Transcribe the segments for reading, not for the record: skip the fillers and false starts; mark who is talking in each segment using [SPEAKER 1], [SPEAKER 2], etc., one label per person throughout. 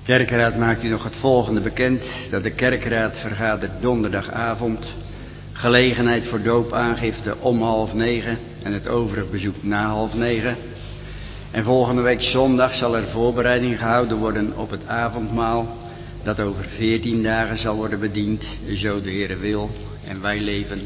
[SPEAKER 1] Kerkraad maakt u nog het volgende bekend, dat de kerkraad vergadert donderdagavond. Gelegenheid voor doopaangifte om 8:30 en het overig bezoek na 8:30. En volgende week zondag zal er voorbereiding gehouden worden op het avondmaal, dat over 14 dagen zal worden bediend, zo de Heere wil en wij leven.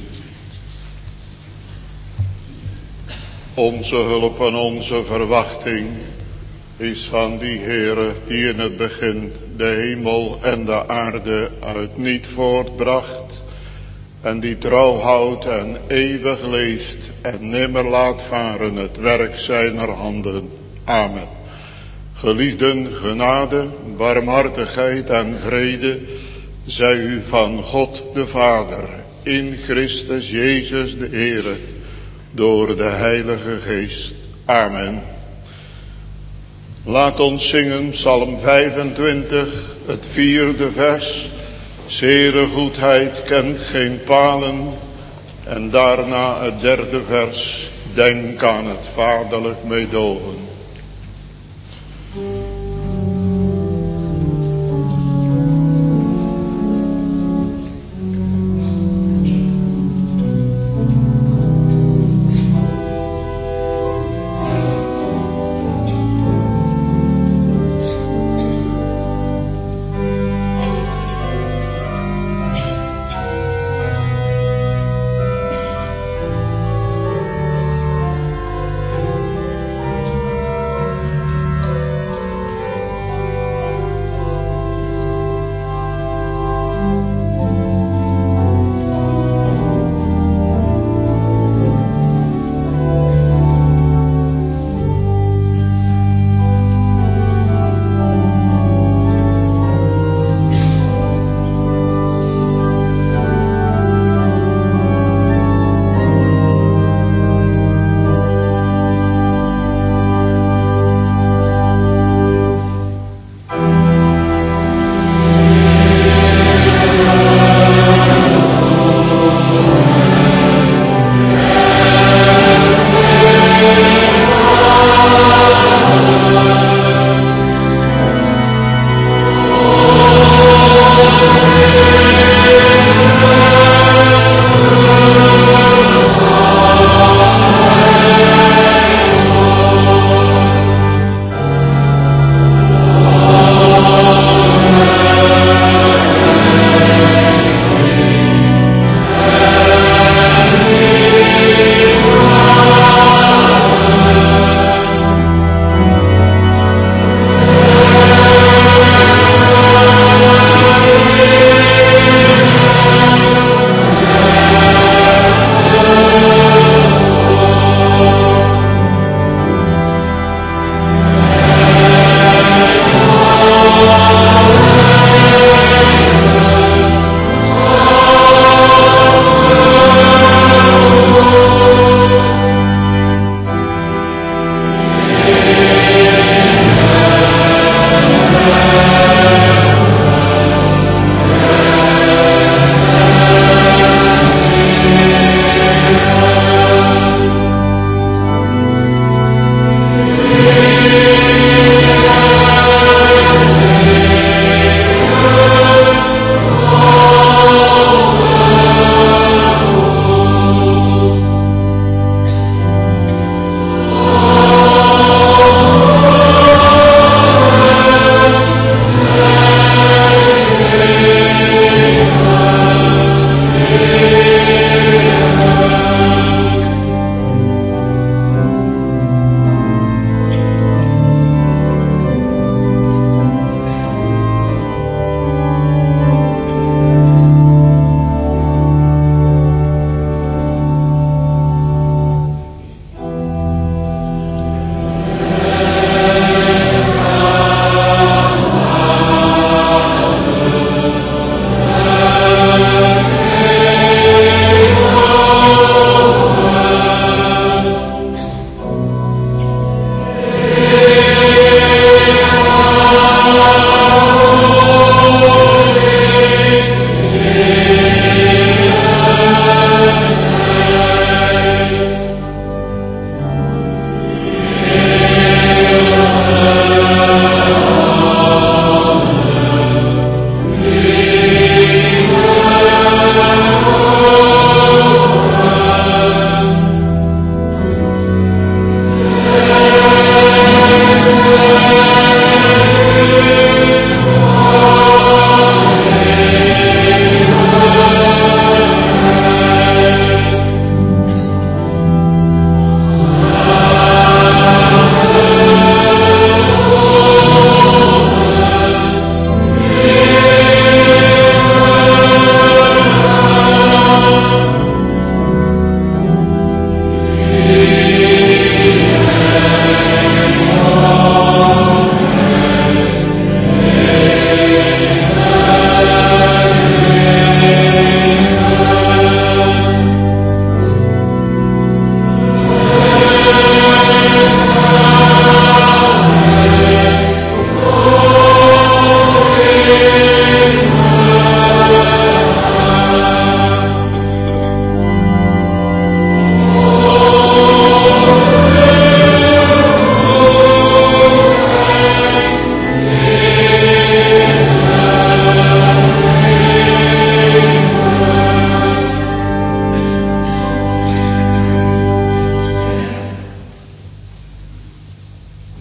[SPEAKER 2] Onze hulp en onze verwachting is van die Heere die in het begin de hemel en de aarde uit niet voortbracht en die trouw houdt en eeuwig leeft en nimmer laat varen het werk zijner handen. Amen. Geliefden, genade, barmhartigheid en vrede zij u van God de Vader in Christus Jezus de Heere door de Heilige Geest. Amen. Laat ons zingen Psalm 25, het 4e vers. Zere goedheid kent geen palen. En daarna het 3e vers. Denk aan het vaderlijk meedogen.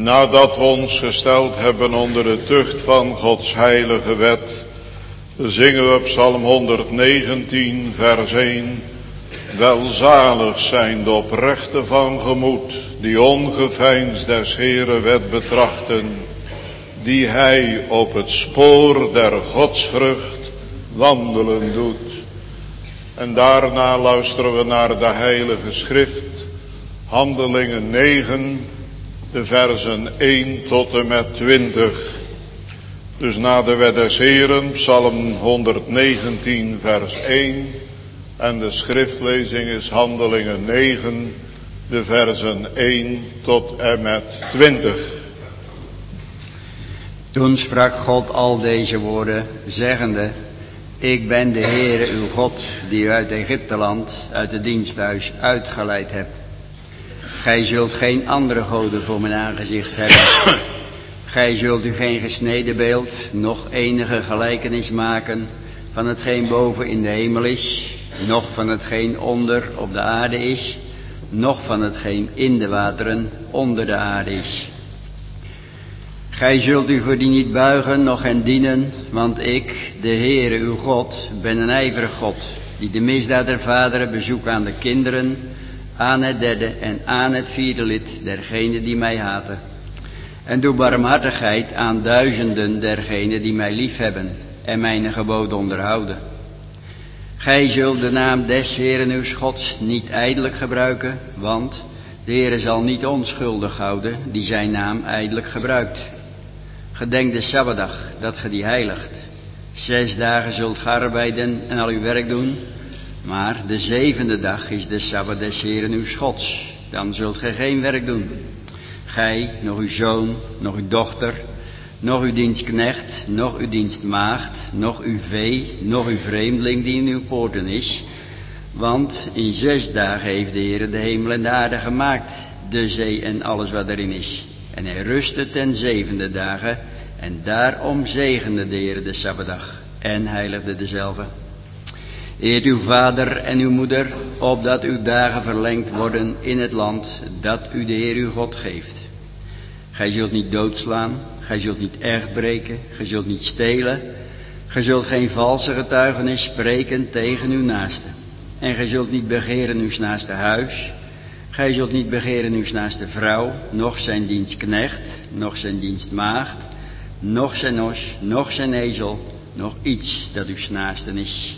[SPEAKER 2] nadat we ons gesteld hebben onder de tucht van Gods heilige wet, zingen we Psalm 119 vers 1. Welzalig zijn de oprechten van gemoed, die ongeveinsd des Heeren wet betrachten, die hij op het spoor der godsvrucht wandelen doet. En daarna luisteren we naar de heilige schrift, Handelingen 9, de versen 1 tot en met 20. Dus na de wet des Heeren, Psalm 119 vers 1, en de schriftlezing is Handelingen 9, de versen 1 tot en met 20.
[SPEAKER 1] Toen sprak God al deze woorden, zeggende: Ik ben de Heere uw God, die u uit Egypteland, uit het diensthuis uitgeleid hebt. Gij zult geen andere goden voor mijn aangezicht hebben. Gij zult u geen gesneden beeld, noch enige gelijkenis maken van hetgeen boven in de hemel is, noch van hetgeen onder op de aarde is, noch van hetgeen in de wateren onder de aarde is. Gij zult u voor die niet buigen, noch hen dienen, want ik, de Heere uw God, ben een ijverig God, die de misdaad der vaderen bezoekt aan de kinderen, aan het derde en aan het vierde lid dergenen die mij haten. En doe barmhartigheid aan duizenden dergenen die mij liefhebben en mijn geboden onderhouden. Gij zult de naam des Heeren uws Gods niet ijdelijk gebruiken, want de Heere zal niet onschuldig houden die zijn naam ijdelijk gebruikt. Gedenk de Sabbatdag, dat ge die heiligt. 6 dagen zult ge arbeiden en al uw werk doen, maar de 7e dag is de Sabbat des Heeren uws Gods. Dan zult ge geen werk doen. Gij, nog uw zoon, nog uw dochter, nog uw dienstknecht, nog uw dienstmaagd, nog uw vee, nog uw vreemdeling die in uw poorten is. Want in 6 dagen heeft de Heere de hemel en de aarde gemaakt, de zee en alles wat erin is. En hij rustte ten 7e dagen, en daarom zegende de Heere de Sabbatdag en heiligde dezelve. Eert uw vader en uw moeder, opdat uw dagen verlengd worden in het land dat u de Heer uw God geeft. Gij zult niet doodslaan, gij zult niet echt breken, gij zult niet stelen, gij zult geen valse getuigenis spreken tegen uw naaste. En gij zult niet begeren uws naaste huis, gij zult niet begeren uws naaste vrouw, noch zijn dienstknecht, noch zijn dienstmaagd, noch zijn os, noch zijn ezel, noch iets dat uws naasten is.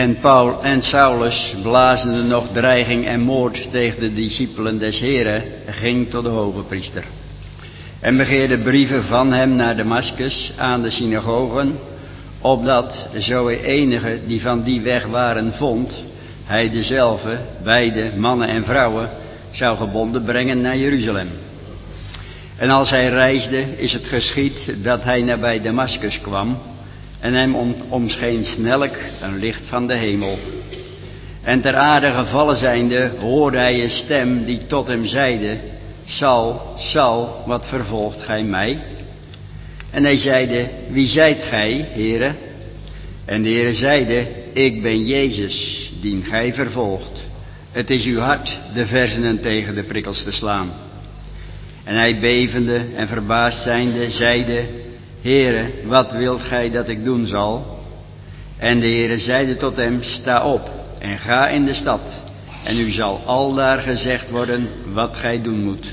[SPEAKER 1] En Paul en Saulus, blazende nog dreiging en moord tegen de discipelen des Heren, ging tot de hogepriester. En begeerde brieven van hem naar Damaskus aan de synagogen, opdat, zo hij enige die van die weg waren vond, hij dezelfde, beide mannen en vrouwen, zou gebonden brengen naar Jeruzalem. En als hij reisde, is het geschied dat hij nabij Damaskus kwam, en hem omscheen snellijk een licht van de hemel. En ter aarde gevallen zijnde, hoorde hij een stem die tot hem zeide: Saul, Saul, wat vervolgt gij mij? En hij zeide: Wie zijt gij, Heere? En de Heere zeide: Ik ben Jezus, dien gij vervolgt. Het is uw hart de versenen tegen de prikkels te slaan. En hij bevende en verbaasd zijnde, zeide: Heere, wat wilt gij dat ik doen zal? En de Heere zeide tot hem: Sta op en ga in de stad, en u zal aldaar gezegd worden wat gij doen moet.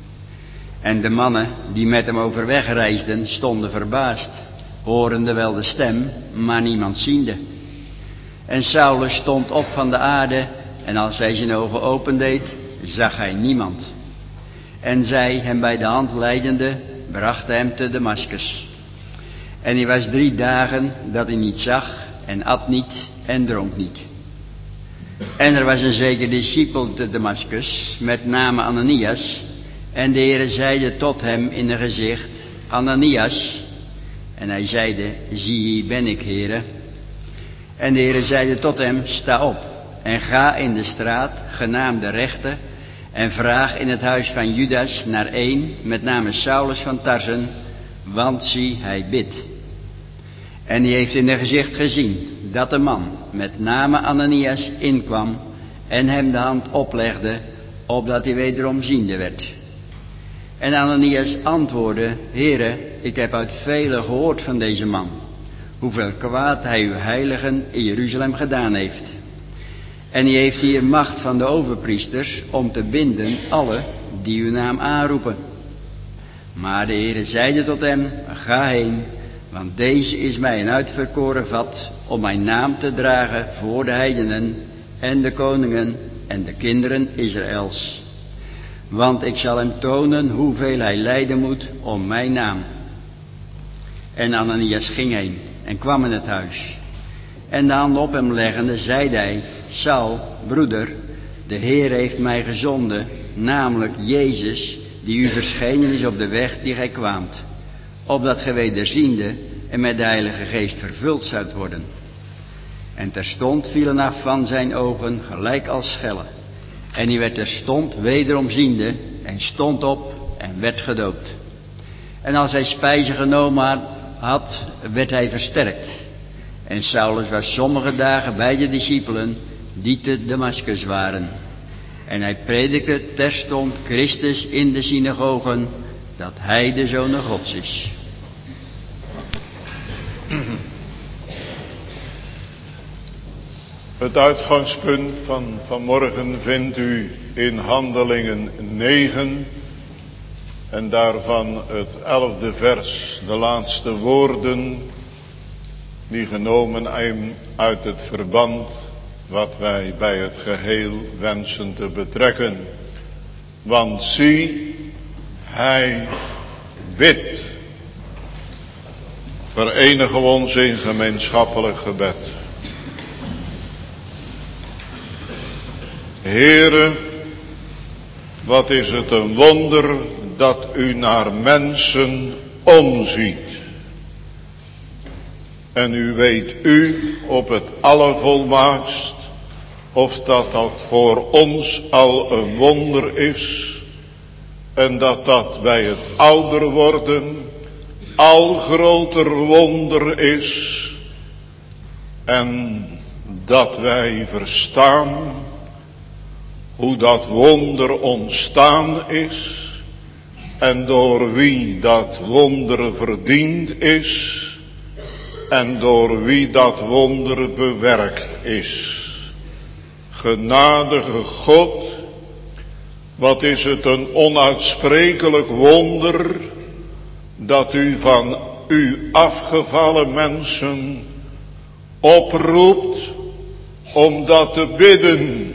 [SPEAKER 1] En de mannen die met hem overweg reisden, stonden verbaasd, horende wel de stem, maar niemand ziende. En Saulus stond op van de aarde, en als hij zijn ogen opendeed, zag hij niemand. En zij, hem bij de hand leidende, brachten hem te Damaskus. En hij was 3 dagen dat hij niet zag, en at niet en dronk niet. En er was een zeker discipel te Damaskus, met name Ananias. En de Heere zeide tot hem in het gezicht: Ananias. En hij zeide: Zie, hier ben ik, Heere. En de Heere zeide tot hem: Sta op en ga in de straat, genaamd de Rechte, en vraag in het huis van Judas naar een, met name Saulus van Tarsen, want zie, hij bidt. En die heeft in het gezicht gezien dat de man, met name Ananias, inkwam en hem de hand oplegde, opdat hij wederom ziende werd. En Ananias antwoordde: Heere, ik heb uit velen gehoord van deze man, hoeveel kwaad hij uw heiligen in Jeruzalem gedaan heeft. En hij heeft hier macht van de overpriesters om te binden alle die uw naam aanroepen. Maar de Heere zeide tot hem: Ga heen, want deze is mij een uitverkoren vat om mijn naam te dragen voor de heidenen en de koningen en de kinderen Israëls. Want ik zal hem tonen hoeveel hij lijden moet om mijn naam. En Ananias ging heen en kwam in het huis. En de hand op hem leggende, zeide hij: Saul, broeder, de Heer heeft mij gezonden, namelijk Jezus, die u verschenen is op de weg die gij kwaamt, opdat gij wederziende en met de Heilige Geest vervuld zoudt worden. En terstond vielen af van zijn ogen gelijk als schellen. En hij werd terstond wederom ziende en stond op en werd gedoopt. En als hij spijze genomen had, werd hij versterkt. En Saulus was sommige dagen bij de discipelen die te Damaskus waren. En hij predikte terstond Christus in de synagogen, dat hij de Zoon Gods is.
[SPEAKER 2] Het uitgangspunt van vanmorgen vindt u in Handelingen 9 en daarvan het 11e vers, de laatste woorden die genomen zijn uit het verband wat wij bij het geheel wensen te betrekken. Want zie, hij bidt. Verenigen we ons in gemeenschappelijk gebed. Heere, wat is het een wonder dat u naar mensen omziet. En u weet op het allervolmaakst of dat voor ons al een wonder is. En dat bij het ouder worden al groter wonder is. En dat wij verstaan hoe dat wonder ontstaan is. En door wie dat wonder verdiend is. En door wie dat wonder bewerkt is. Genadige God, wat is het een onuitsprekelijk wonder dat u van uw afgevallen mensen oproept om dat te bidden.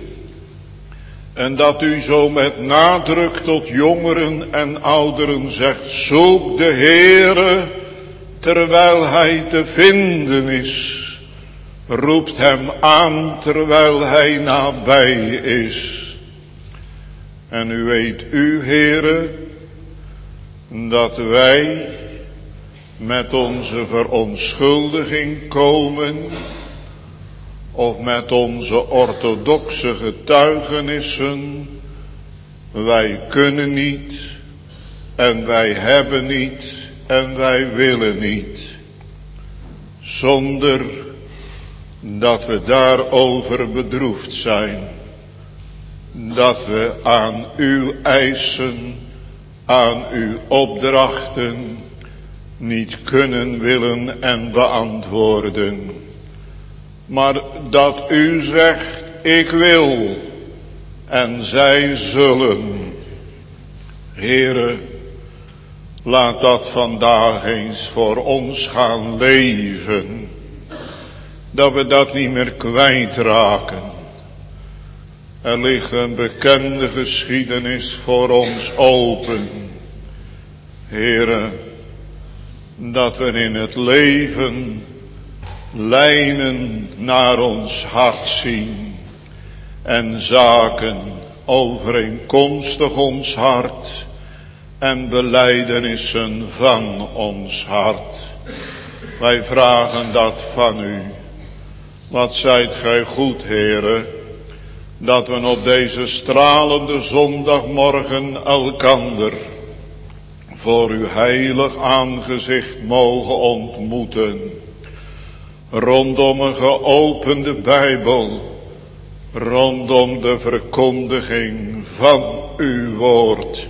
[SPEAKER 2] En dat u zo met nadruk tot jongeren en ouderen zegt, zoek de Heere terwijl hij te vinden is. Roept hem aan terwijl hij nabij is. En u weet, u Heere, dat wij met onze verontschuldiging komen, of met onze orthodoxe getuigenissen, wij kunnen niet, en wij hebben niet, en wij willen niet, zonder dat we daarover bedroefd zijn, dat we aan uw eisen, aan uw opdrachten niet kunnen, willen en beantwoorden. Maar dat u zegt, ik wil en zij zullen. Heere, laat dat vandaag eens voor ons gaan leven. Dat we dat niet meer kwijtraken. Er ligt een bekende geschiedenis voor ons open. Heere, dat we in het leven lijnen naar ons hart zien. En zaken overeenkomstig ons hart. En belijdenissen van ons hart. Wij vragen dat van u. Wat zijt gij goed, Heere, dat we op deze stralende zondagmorgen elkander voor uw heilig aangezicht mogen ontmoeten. Rondom een geopende Bijbel, rondom de verkondiging van uw woord.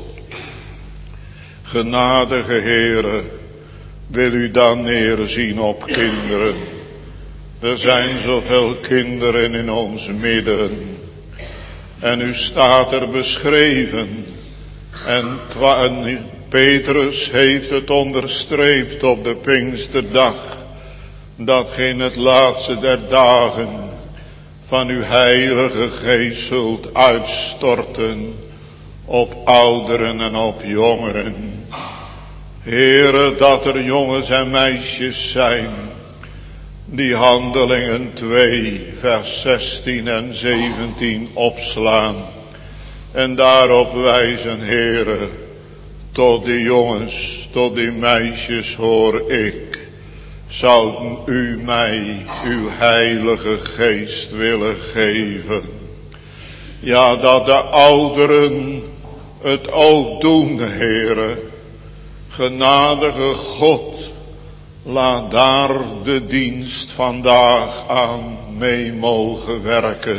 [SPEAKER 2] Genadige Heere, wil u dan neerzien op kinderen. Er zijn zoveel kinderen in ons midden. En u staat er beschreven. En Petrus heeft het onderstreept op de Pinksterdag. Dat geen het laatste der dagen van uw heilige geest zult uitstorten op ouderen en op jongeren. Heere, dat er jongens en meisjes zijn die Handelingen 2 vers 16 en 17 opslaan. En daarop wijzen, Heere, tot die jongens, tot die meisjes hoor ik. Zou u mij uw heilige geest willen geven? Ja, dat de ouderen het ook doen, Heere. Genadige God, laat daar de dienst vandaag aan mee mogen werken.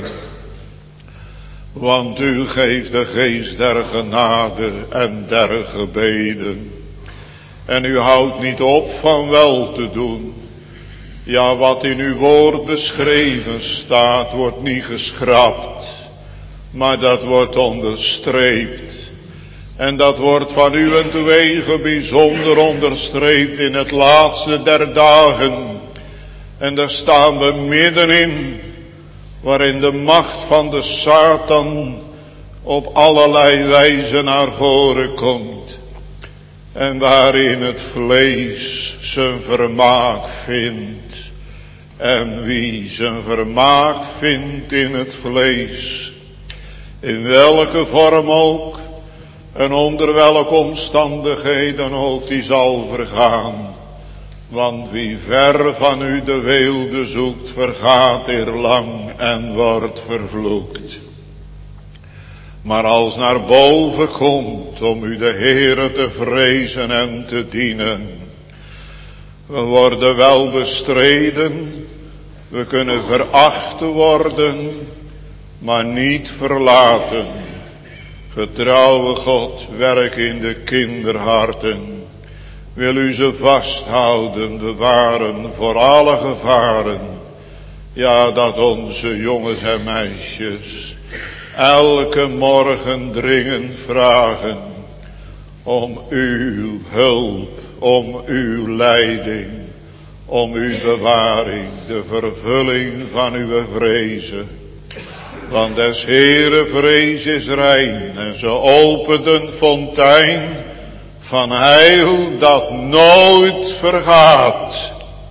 [SPEAKER 2] Want u geeft de geest der genade en der gebeden. En u houdt niet op van wel te doen. Ja, wat in uw woord beschreven staat, wordt niet geschrapt. Maar dat wordt onderstreept. En dat wordt van uwentwege bijzonder onderstreept in het laatste der dagen. En daar staan we middenin, waarin de macht van de Satan op allerlei wijze naar voren komt. En waarin het vlees zijn vermaak vindt. En wie zijn vermaak vindt in het vlees, in welke vorm ook, en onder welke omstandigheden ook, die zal vergaan. Want wie ver van u de weelde zoekt, vergaat eerlang en wordt vervloekt. Maar als naar boven komt om u de Heere te vrezen en te dienen, we worden wel bestreden, we kunnen veracht worden, maar niet verlaten. Getrouwe God, werk in de kinderharten. Wil u ze vasthouden, bewaren voor alle gevaren. Ja, dat onze jongens en meisjes elke morgen dringend vragen om uw hulp, om uw leiding, om uw bewaring, de vervulling van uw vrezen. Want des Heere vrees is rein en ze opent een fontein van heil dat nooit vergaat.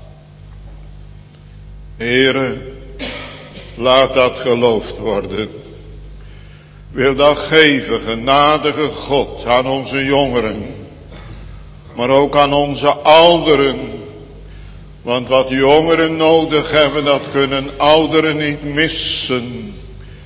[SPEAKER 2] Heere, laat dat geloofd worden. Wil dat geven, genadige God, aan onze jongeren, maar ook aan onze ouderen. Want wat jongeren nodig hebben, dat kunnen ouderen niet missen.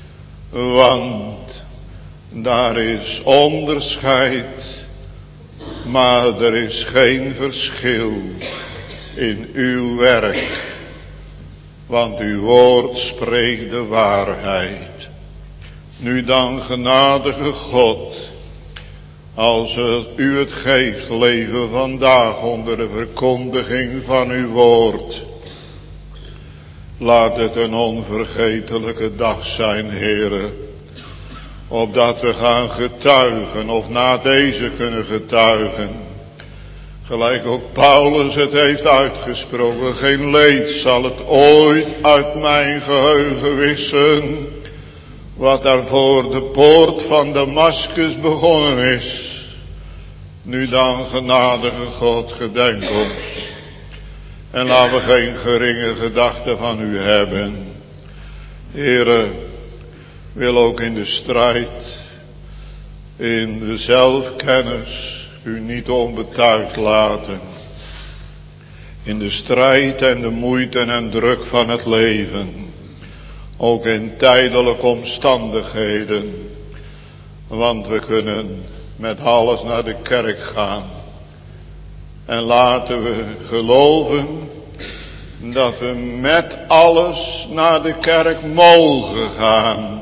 [SPEAKER 2] Want daar is onderscheid, maar er is geen verschil in uw werk. Want uw woord spreekt de waarheid. Nu dan, genadige God, als u het geeft, leven vandaag onder de verkondiging van uw woord. Laat het een onvergetelijke dag zijn, Heere. Opdat we gaan getuigen, of na deze kunnen getuigen. Gelijk ook Paulus het heeft uitgesproken. Geen leed zal het ooit uit mijn geheugen wissen. Wat daar voor de poort van Damaskus begonnen is. Nu dan, genadige God, gedenk ons. En laten we geen geringe gedachte van u hebben. Heere, wil ook in de strijd, in de zelfkennis, u niet onbetuigd laten. In de strijd en de moeite en druk van het leven. Ook in tijdelijke omstandigheden. Want we kunnen met alles naar de kerk gaan. En laten we geloven dat we met alles naar de kerk mogen gaan.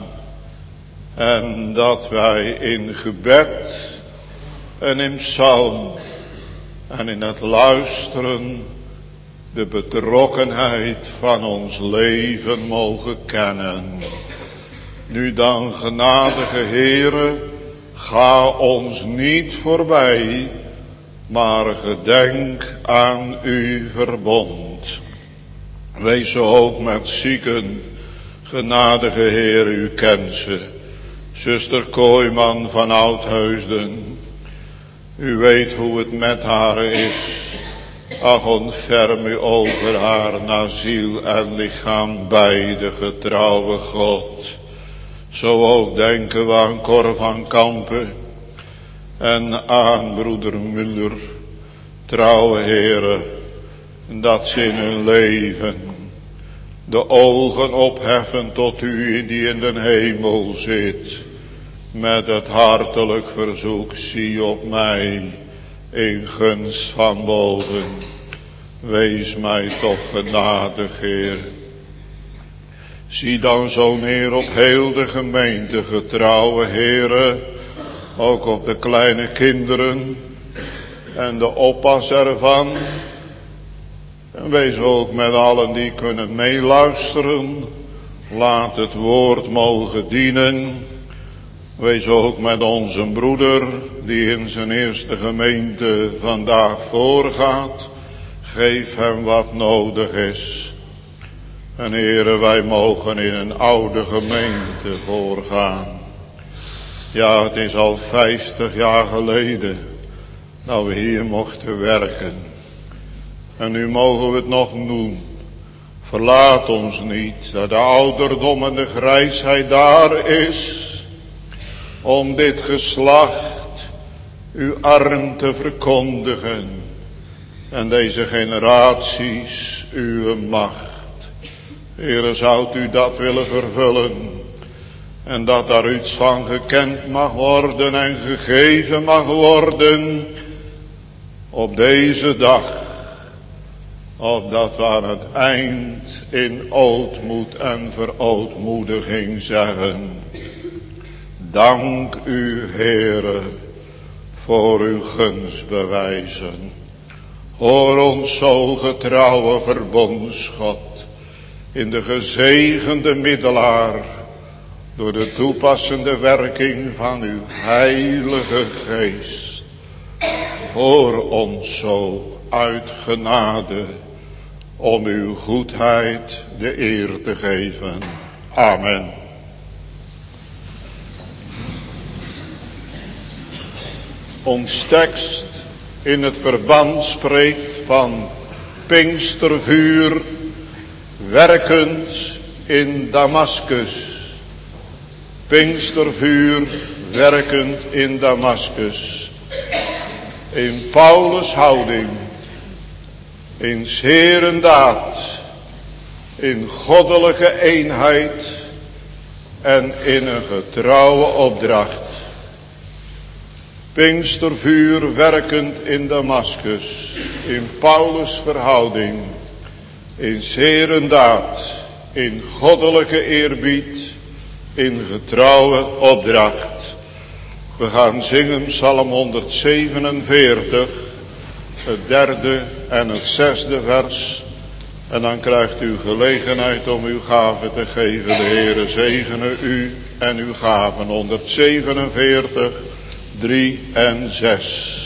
[SPEAKER 2] En dat wij in gebed en in psalm en in het luisteren de betrokkenheid van ons leven mogen kennen. Nu dan, genadige Heere, ga ons niet voorbij, maar gedenk aan uw verbond. Wees zo ook met zieken, genadige Heer, u kent ze. Zuster Kooiman van Oudheusden, u weet hoe het met haar is. Ach, ontferm u over haar naar ziel en lichaam, beide getrouwe God. Zo ook denken we aan Cor van Kampen en aan broeder Muller, trouwe heren, dat ze in hun leven de ogen opheffen tot u die in den hemel zit, met het hartelijk verzoek, zie op mij in gunst van boven, wees mij toch genadig, Heer. Zie dan zo neer op heel de gemeente, getrouwe heren, ook op de kleine kinderen en de oppas ervan. En wees ook met allen die kunnen meeluisteren, laat het woord mogen dienen. Wees ook met onze broeder die in zijn eerste gemeente vandaag voorgaat. Geef hem wat nodig is. En Heere, wij mogen in een oude gemeente voorgaan. Ja, het is al 50 jaar geleden dat we hier mochten werken. En nu mogen we het nog doen. Verlaat ons niet, dat de ouderdom en de grijsheid daar is, om dit geslacht uw arm te verkondigen. En deze generaties uw macht. Heere, zou u dat willen vervullen. En dat daar iets van gekend mag worden en gegeven mag worden. Op deze dag. Opdat we aan het eind in ootmoed en verootmoediging zeggen. Dank u, Heere, voor uw gunstbewijzen. Hoor ons zo getrouwe verbondsgod, in de gezegende middelaar, door de toepassende werking van uw heilige geest. Hoor ons zo uit genade, om uw goedheid de eer te geven. Amen. Ons tekst in het verband spreekt van Pinkstervuur werkend in Damaskus. Pinkstervuur werkend in Damaskus. In Paulus' houding, in 's Heeren daad, in goddelijke eenheid en in een getrouwe opdracht. Pinkstervuur werkend in Damaskus, in Paulus' verhouding, in 's Heeren daad, in goddelijke eerbied, in getrouwe opdracht. We gaan zingen Psalm 147, het 3e en het 6e vers. En dan krijgt u gelegenheid om uw gave te geven. De Heere zegene u en uw gaven. 147, 3 en 6.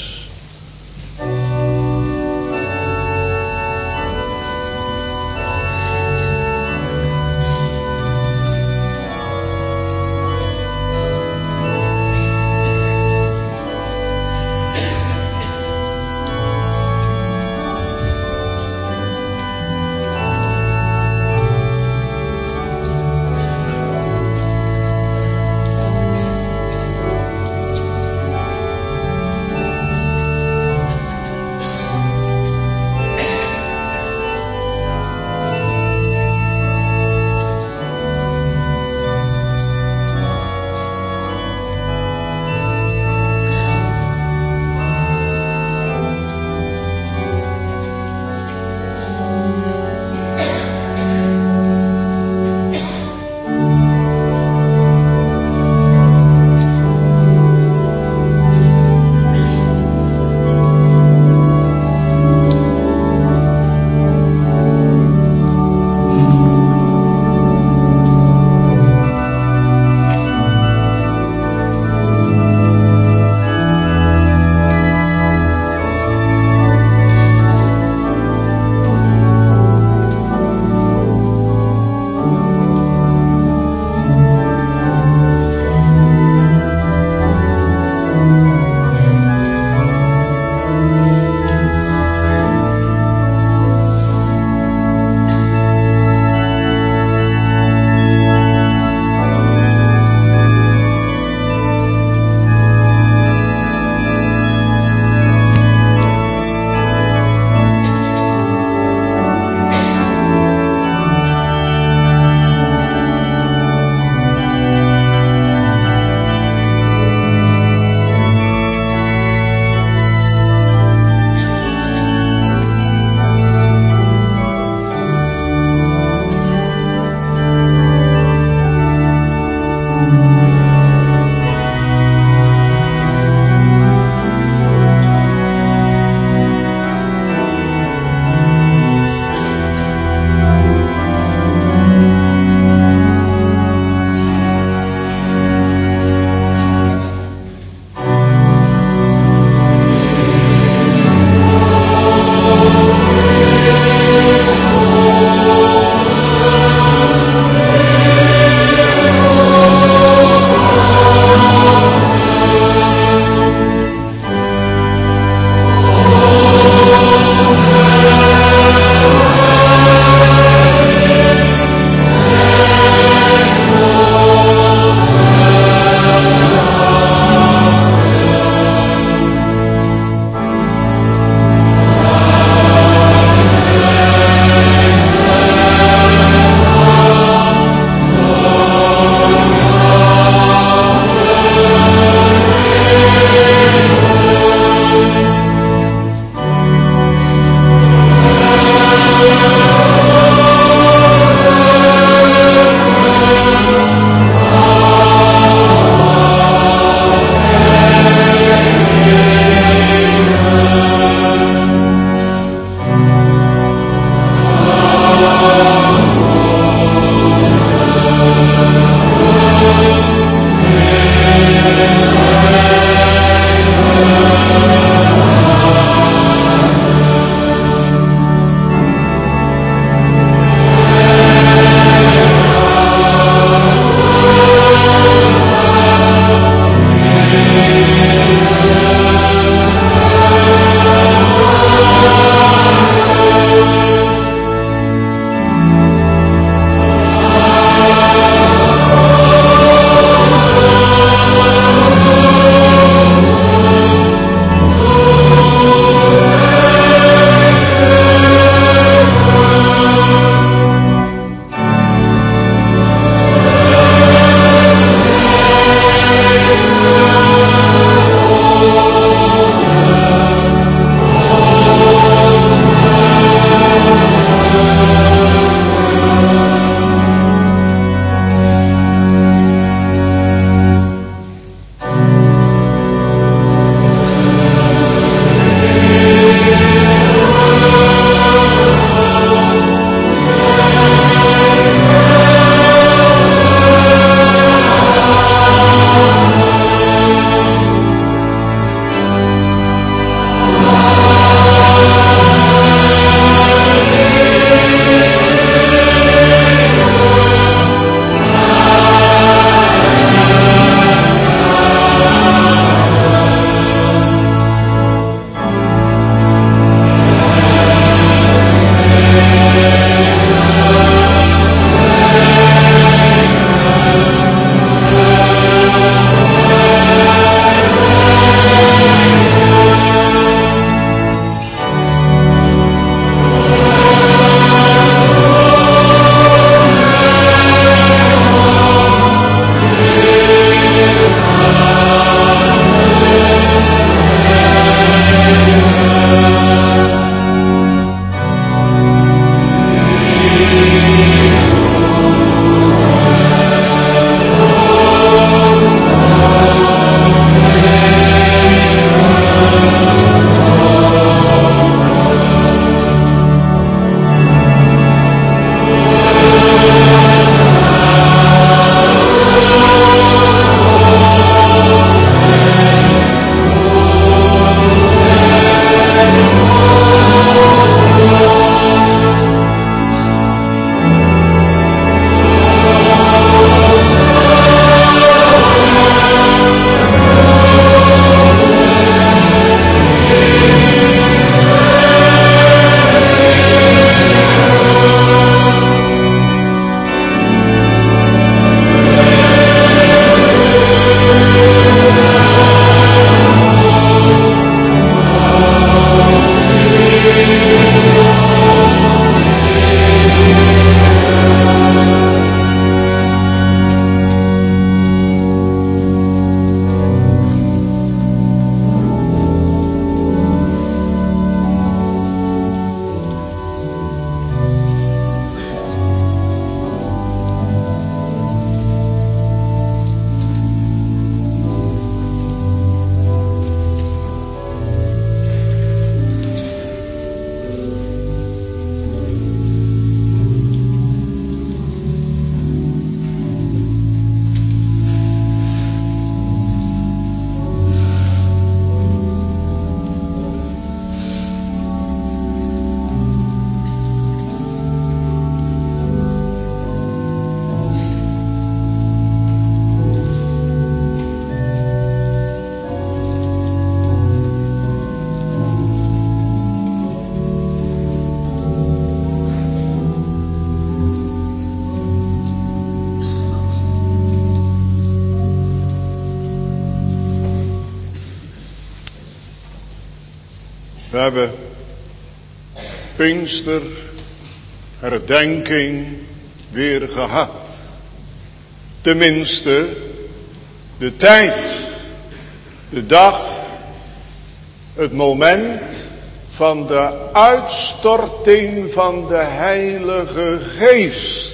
[SPEAKER 2] hebben Pinkster herdenking weer gehad. Tenminste, de tijd, de dag, het moment van de uitstorting van de Heilige Geest.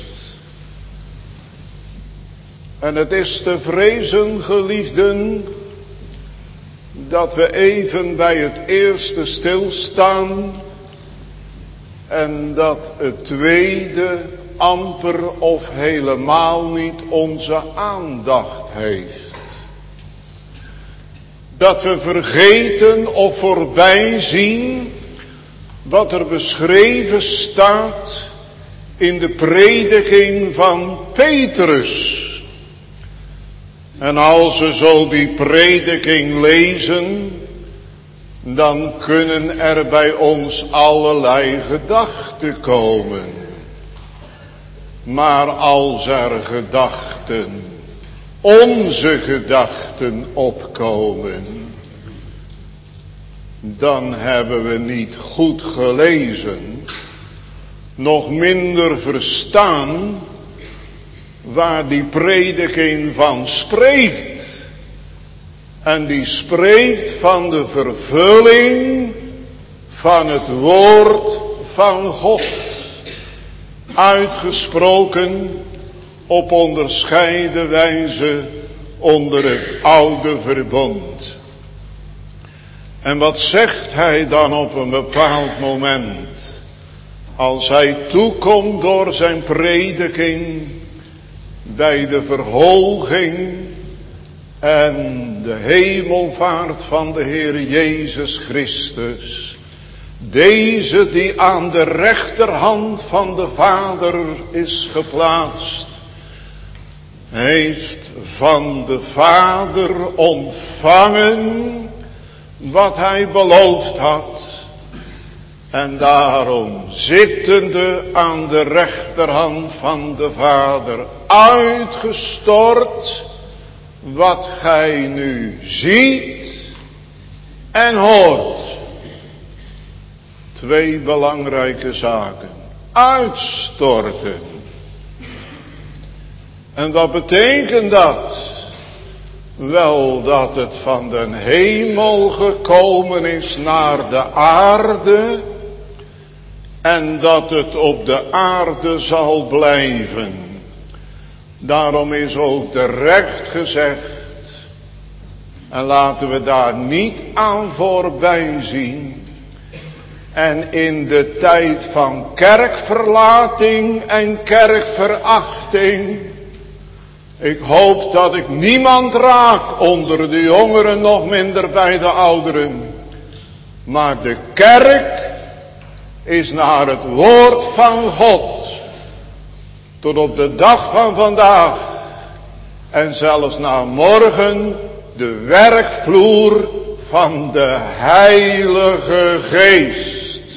[SPEAKER 2] En het is te vrezen, geliefden, dat we even bij het eerste stilstaan en dat het tweede amper of helemaal niet onze aandacht heeft. Dat we vergeten of voorbij zien wat er beschreven staat in de prediking van Petrus. En als we zo die prediking lezen, dan kunnen er bij ons allerlei gedachten komen. Maar als er gedachten, onze gedachten opkomen, dan hebben we niet goed gelezen, nog minder verstaan waar die prediking van spreekt. En die spreekt van de vervulling van het woord van God. Uitgesproken op onderscheiden wijze onder het oude verbond. En wat zegt hij dan op een bepaald moment? Als hij toekomt door zijn prediking bij de verhoging en de hemelvaart van de Heer Jezus Christus. Deze die aan de rechterhand van de Vader is geplaatst, heeft van de Vader ontvangen wat hij beloofd had. En daarom zittende aan de rechterhand van de Vader uitgestort wat gij nu ziet en hoort. Twee belangrijke zaken. Uitstorten. En wat betekent dat? Wel dat het van de hemel gekomen is naar de aarde en dat het op de aarde zal blijven. Daarom is ook direct gezegd, en laten we daar niet aan voorbij zien, en in de tijd van kerkverlating en kerkverachting, ik hoop dat ik niemand raak onder de jongeren, nog minder bij de ouderen, maar de kerk is naar het woord van God tot op de dag van vandaag en zelfs naar morgen de werkvloer van de Heilige Geest.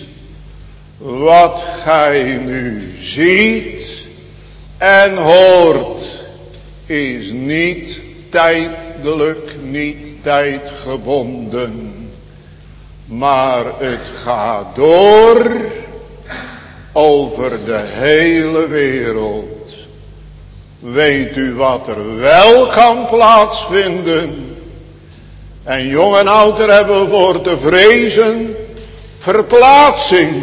[SPEAKER 2] Wat gij nu ziet en hoort is niet tijdelijk, niet tijdgebonden. Maar het gaat door over de hele wereld. Weet u wat er wel kan plaatsvinden? En jong en oud, er hebben we voor te vrezen. Verplaatsing.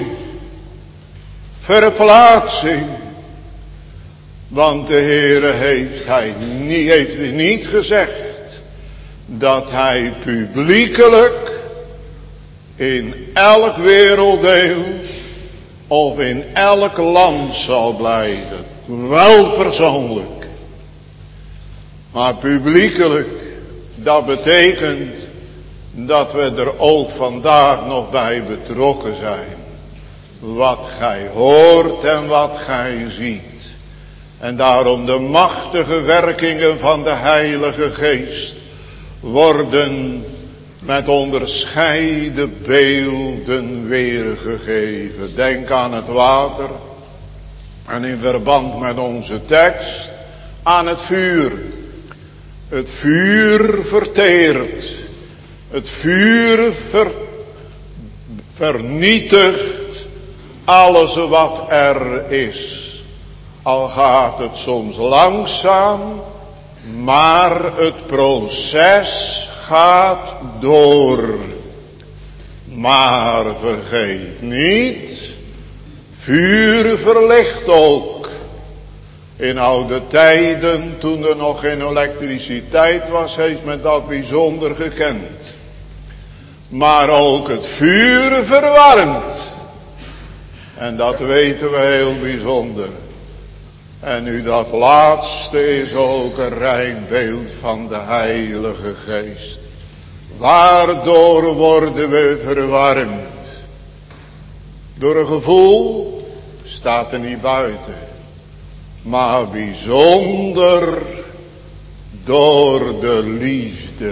[SPEAKER 2] Verplaatsing. Want de Heere heeft niet gezegd dat hij publiekelijk in elk werelddeel of in elk land zal blijven. Wel persoonlijk. Maar publiekelijk, dat betekent dat we er ook vandaag nog bij betrokken zijn. Wat gij hoort en wat gij ziet. En daarom de machtige werkingen van de Heilige Geest worden met onderscheiden beelden weergegeven. Denk aan het water en in verband met onze tekst aan het vuur. Het vuur verteert. Het vuur vernietigt alles wat er is. Al gaat het soms langzaam, maar het proces gaat door. Maar vergeet niet, vuur verlicht ook. In oude tijden, toen er nog geen elektriciteit was, heeft men dat bijzonder gekend. Maar ook het vuur verwarmt. En dat weten we heel bijzonder. En nu dat laatste is ook een rein beeld van de Heilige Geest. Waardoor worden we verwarmd? Door een gevoel, staat er niet buiten. Maar bijzonder door de liefde.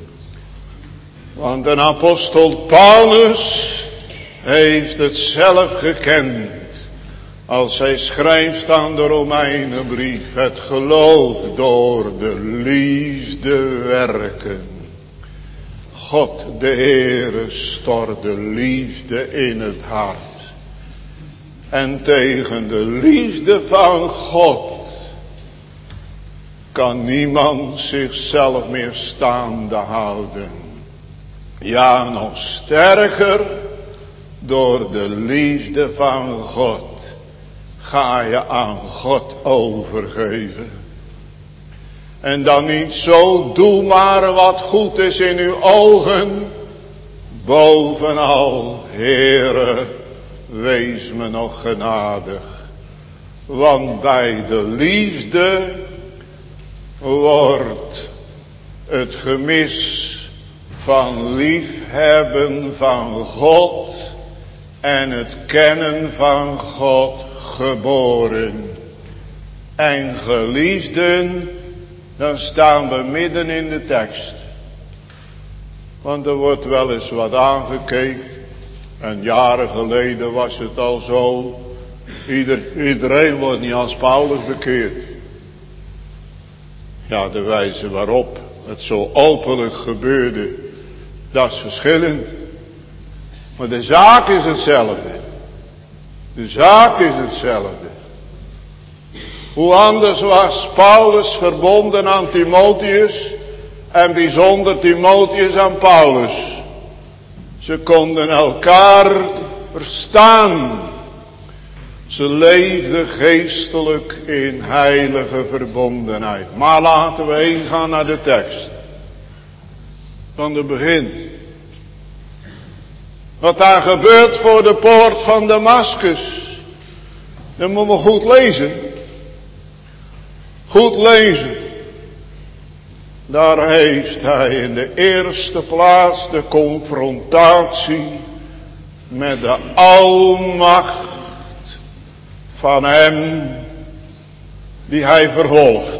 [SPEAKER 2] Want de apostel Paulus heeft het zelf gekend. Als hij schrijft aan de Romeinenbrief, het geloof door de liefde werken. God de Heere stort de liefde in het hart. En tegen de liefde van God kan niemand zichzelf meer staande houden. Ja, nog sterker, door de liefde van God ga je aan God overgeven. En dan niet zo, doe maar wat goed is in uw ogen. Bovenal, Heere, wees me nog genadig. Want bij de liefde wordt het gemis van liefhebben van God en het kennen van God geboren. En geliefden, dan staan we midden in de tekst. Want er wordt wel eens wat aangekeken. En jaren geleden was het al zo. Iedereen wordt niet als Paulus bekeerd. Ja, de wijze waarop het zo openlijk gebeurde, dat is verschillend. Maar de zaak is hetzelfde. De zaak is hetzelfde. Hoe anders was Paulus verbonden aan Timotheus en bijzonder Timotheus aan Paulus. Ze konden elkaar verstaan. Ze leefden geestelijk in heilige verbondenheid. Maar laten we heen gaan naar de tekst. Van het begin. Wat daar gebeurt voor de poort van Damaskus. Dat moeten we goed lezen. Goed lezen. Daar heeft hij in de eerste plaats de confrontatie met de almacht van hem die hij vervolgt.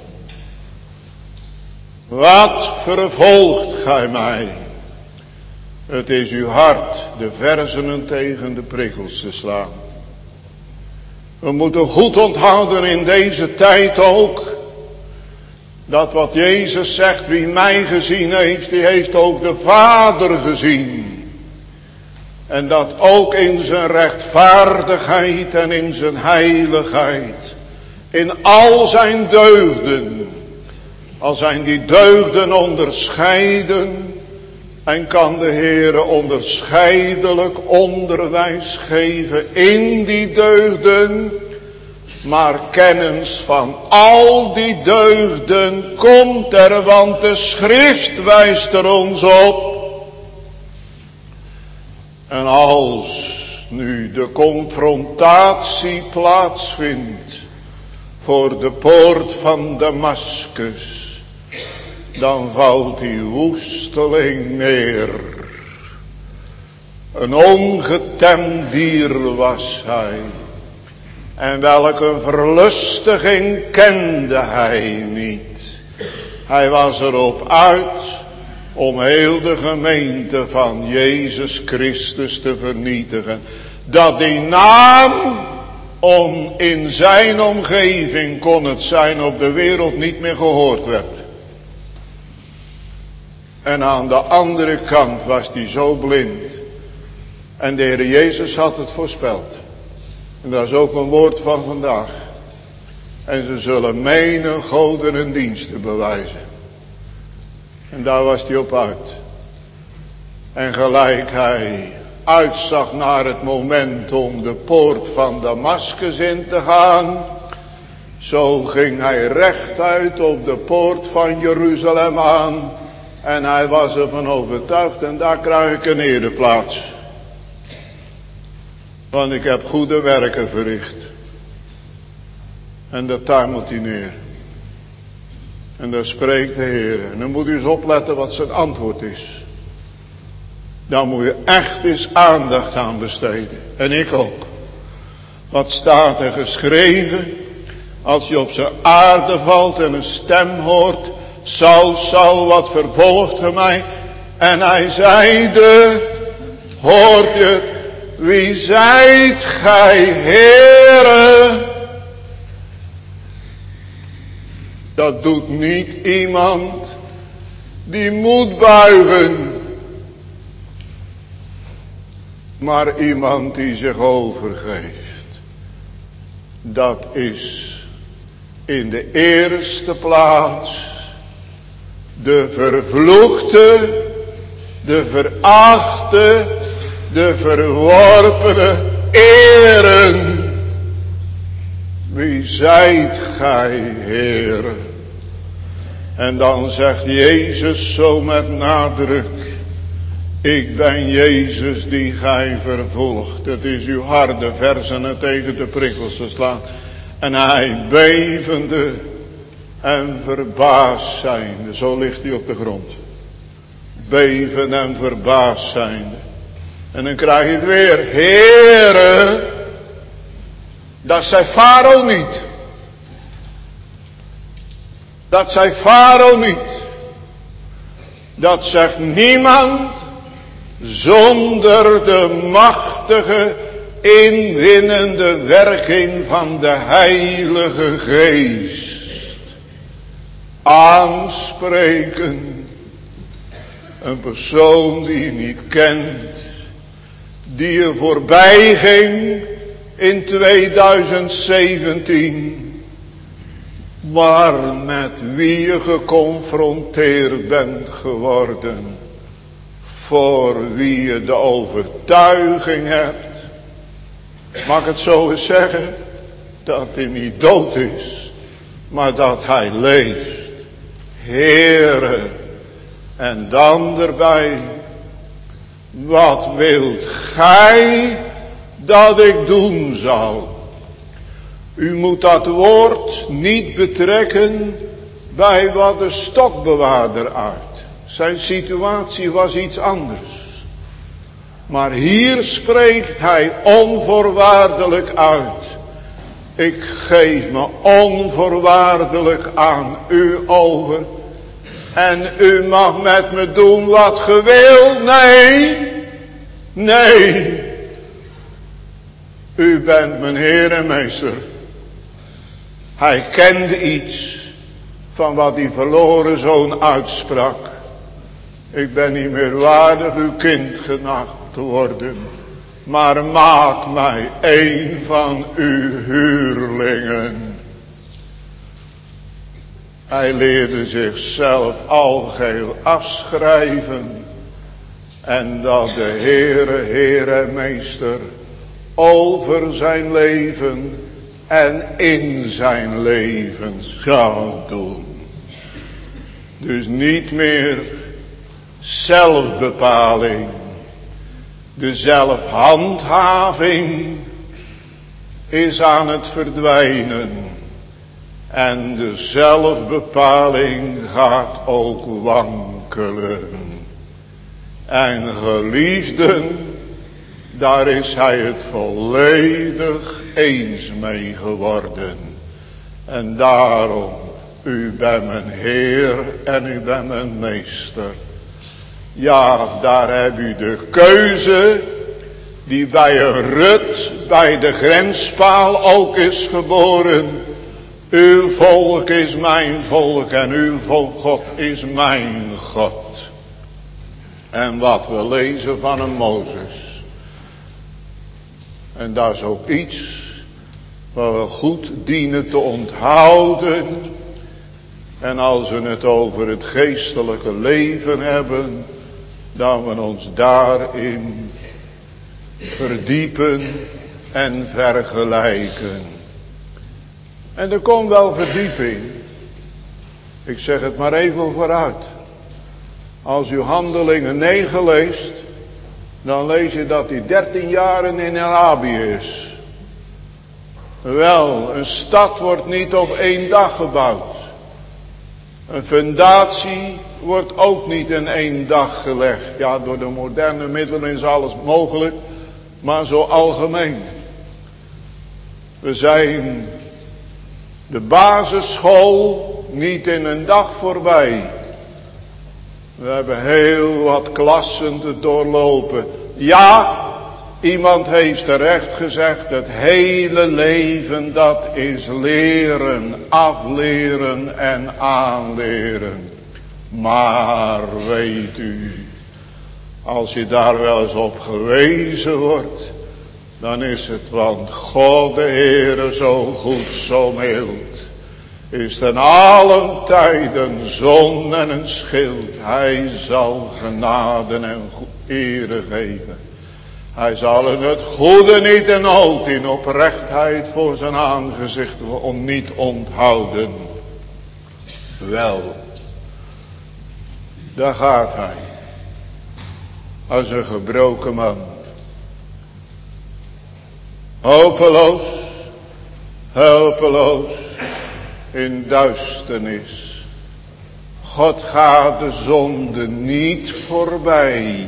[SPEAKER 2] Wat vervolgt gij mij? Het is uw hart de verzenen tegen de prikkels te slaan. We moeten goed onthouden in deze tijd ook, dat wat Jezus zegt, wie mij gezien heeft, die heeft ook de Vader gezien. En dat ook in zijn rechtvaardigheid en in zijn heiligheid, in al zijn deugden, al zijn die deugden onderscheiden, en kan de Heere onderscheidelijk onderwijs geven in die deugden. Maar kennis van al die deugden komt er, want de schrift wijst er ons op. En als nu de confrontatie plaatsvindt voor de poort van Damaskus, dan valt die woesteling neer. Een ongetemd dier was hij. En welke verlustiging kende hij niet. Hij was erop uit om heel de gemeente van Jezus Christus te vernietigen. Dat die naam in zijn omgeving, kon het zijn, op de wereld niet meer gehoord werd. En aan de andere kant was hij zo blind En de Heer Jezus had het voorspeld. En dat is ook een woord van vandaag. En ze zullen menen goden diensten bewijzen. En daar was hij op uit. En gelijk hij uitzag naar het moment om de poort van Damaskus in te gaan, zo ging hij rechtuit op de poort van Jeruzalem aan. En hij was ervan overtuigd, en daar krijg ik een ereplaats. Want ik heb goede werken verricht. En dat tuimelt hij neer. En dan spreekt de Heer. En dan moet u eens opletten wat zijn antwoord is. Daar moet je echt eens aandacht aan besteden. En ik ook. Wat staat er geschreven? Als je op zijn aarde valt en een stem hoort. Saul, Saul, wat vervolgt ge mij? En hij zeide, hoor je, wie zijt gij, Heere? Dat doet niet iemand die moet buigen. Maar iemand die zich overgeeft. Dat is in de eerste plaats de vervloekte, de verachte, de verworpene eren. Wie zijt gij, Heer? En dan zegt Jezus zo met nadruk. Ik ben Jezus die gij vervolgt. Het is uw harde versenen tegen de prikkels te slaan. En hij bevende en verbaasd zijnde. Zo ligt hij op de grond. Beven en verbaasd zijnde. En dan krijg je het weer. Heere. Dat zei Farao niet. Dat zei Farao niet. Dat zegt niemand zonder de machtige inwinnende werking van de Heilige Geest. Aanspreken. Een persoon die je niet kent. Die je voorbij ging in 2017. Maar met wie je geconfronteerd bent geworden. Voor wie je de overtuiging hebt. Mag ik het zo eens zeggen? Dat hij niet dood is. Maar dat hij leeft. Heere. En dan erbij. Wat wilt gij dat ik doen zal? U moet dat woord niet betrekken bij wat de stokbewaarder uit. Zijn situatie was iets anders. Maar hier spreekt hij onvoorwaardelijk uit. Ik geef me onvoorwaardelijk aan u over. En u mag met me doen wat ge wilt. Nee. Nee. U bent mijn Heer en Meester. Hij kende iets van wat die verloren zoon uitsprak. Ik ben niet meer waardig uw kind genaamd te worden. Maar maak mij een van uw huurlingen. Hij leerde zichzelf algeheel afschrijven. En dat de Heere, Heer en Meester over zijn leven en in zijn leven zou doen. Dus niet meer zelfbepaling. De zelfhandhaving is aan het verdwijnen. En de zelfbepaling gaat ook wankelen. En geliefden, daar is hij het volledig eens mee geworden. En daarom, u bent mijn Heer en u bent mijn Meester. Ja, daar heb u de keuze die bij een Rut, bij de grenspaal ook is geboren. Uw volk is mijn volk en uw God is mijn God. En wat we lezen van een Mozes. En dat is ook iets wat we goed dienen te onthouden. En als we het over het geestelijke leven hebben, dat we ons daarin verdiepen en vergelijken. En er komt wel verdieping. Ik zeg het maar even vooruit. Als u Handelingen 9 leest, dan lees je dat hij 13 jaren in Arabië is. Wel, een stad wordt niet op 1 dag gebouwd. Een fundatie wordt ook niet in 1 dag gelegd. Ja, door de moderne middelen is alles mogelijk, maar zo algemeen. We zijn de basisschool niet in 1 dag voorbij. We hebben heel wat klassen te doorlopen. Ja, iemand heeft terecht gezegd, het hele leven dat is leren, afleren en aanleren. Maar weet u, als je daar wel eens op gewezen wordt, dan is het, want God de Heere zo goed, zo mild, is ten allen tijden zon en een schild. Hij zal genade en ere geven. Hij zal in het goede niet en nood in oprechtheid voor zijn aangezicht niet onthouden. Wel, daar gaat hij. Als een gebroken man. Hopeloos, hulpeloos, in duisternis. God gaat de zonde niet voorbij.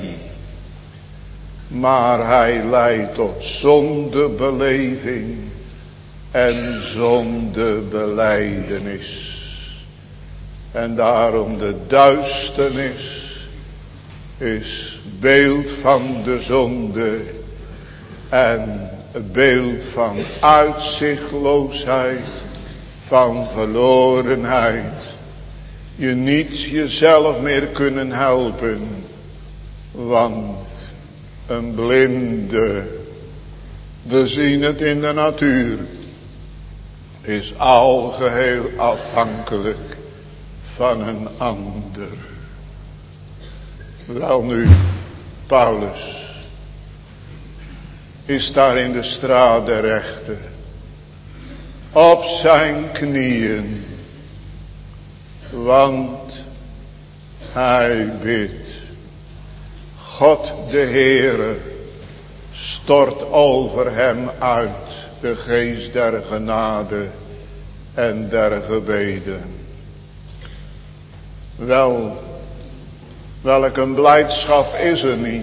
[SPEAKER 2] Maar hij leidt tot zondebeleving en zondebelijdenis. En daarom de duisternis is beeld van de zonde en beeld van uitzichtloosheid, van verlorenheid. Je niet jezelf meer kunnen helpen, want een blinde, we zien het in de natuur, is algeheel afhankelijk van een ander. Welnu, Paulus is daar in de straat der rechten, op zijn knieën, want hij bidt. God de Heere stort over hem uit de geest der genade en der gebeden. Wel, welk een blijdschap is er niet,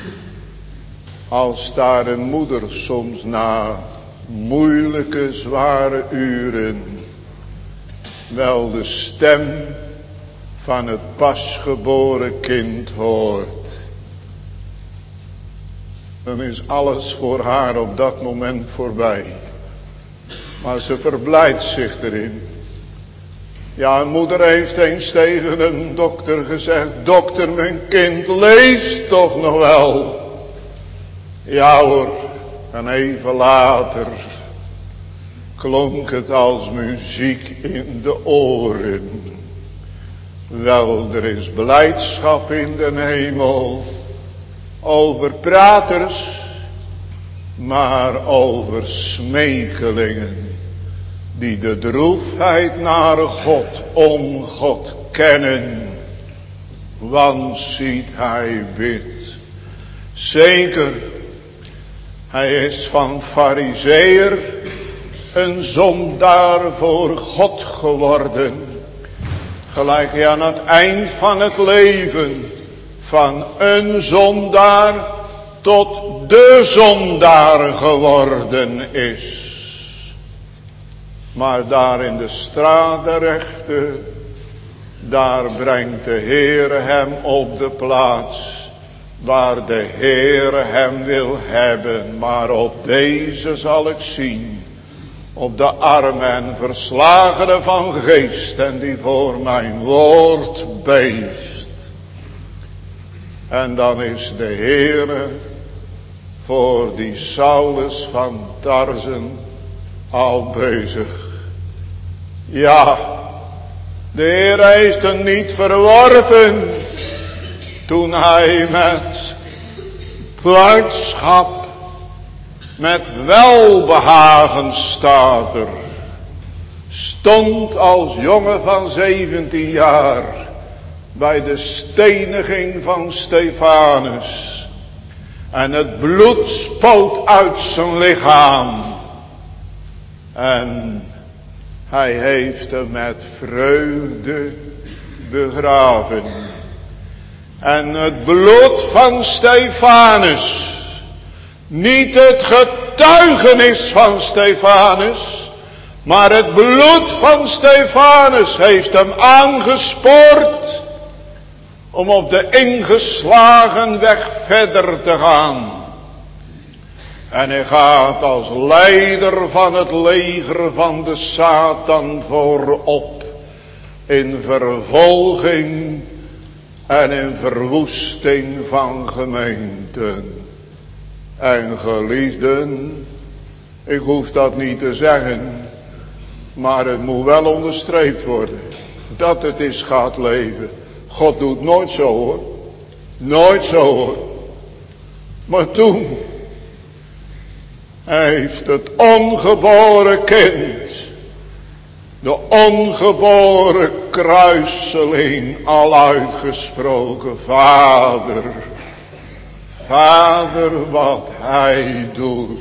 [SPEAKER 2] als daar een moeder soms na moeilijke, zware uren wel de stem van het pasgeboren kind hoort. Dan is alles voor haar op dat moment voorbij. Maar ze verblijdt zich erin. Ja, een moeder heeft eens tegen een dokter gezegd: dokter, mijn kind leeft toch nog wel? Ja hoor, en even later klonk het als muziek in de oren. Wel, er is blijdschap in de hemel. Over praters, maar over smekelingen, die de droefheid naar God om God kennen. Want ziet, hij bidt. Zeker, hij is van farizeeër een zondaar voor God geworden. Gelijk hij aan het eind van het leven van een zondaar tot de zondaar geworden is. Maar daar in de straat der rechten, daar brengt de Heere hem op de plaats waar de Heere hem wil hebben. Maar op deze zal ik zien, op de armen en verslagenen van geest en die voor mijn woord beeft. En dan is de Heere voor die Saulus van Tarsen al bezig. Ja, de Heer heeft hem niet verworpen toen hij met blijdschap, met welbehagen staat er, stond als jongen van 17 jaar bij de steniging van Stefanus. En het bloed spoot uit zijn lichaam. En hij heeft hem met vreugde begraven. En het bloed van Stefanus, niet het getuigenis van Stefanus, maar het bloed van Stefanus heeft hem aangespoord om op de ingeslagen weg verder te gaan. En hij gaat als leider van het leger van de Satan voorop in vervolging en in verwoesting van gemeenten. En geliefden, ik hoef dat niet te zeggen, maar het moet wel onderstreept worden dat het is gaat leven. God doet nooit zo hoor, nooit zo hoor. Maar toen heeft het ongeboren kind, de ongeboren kruiseling al uitgesproken: Vader, Vader, wat hij doet,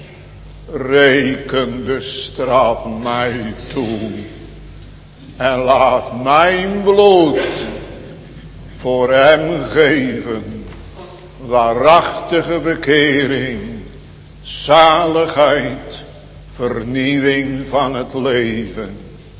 [SPEAKER 2] reken de straf mij toe. En laat mijn bloed voor hem geven, waarachtige bekering, zaligheid, vernieuwing van het leven.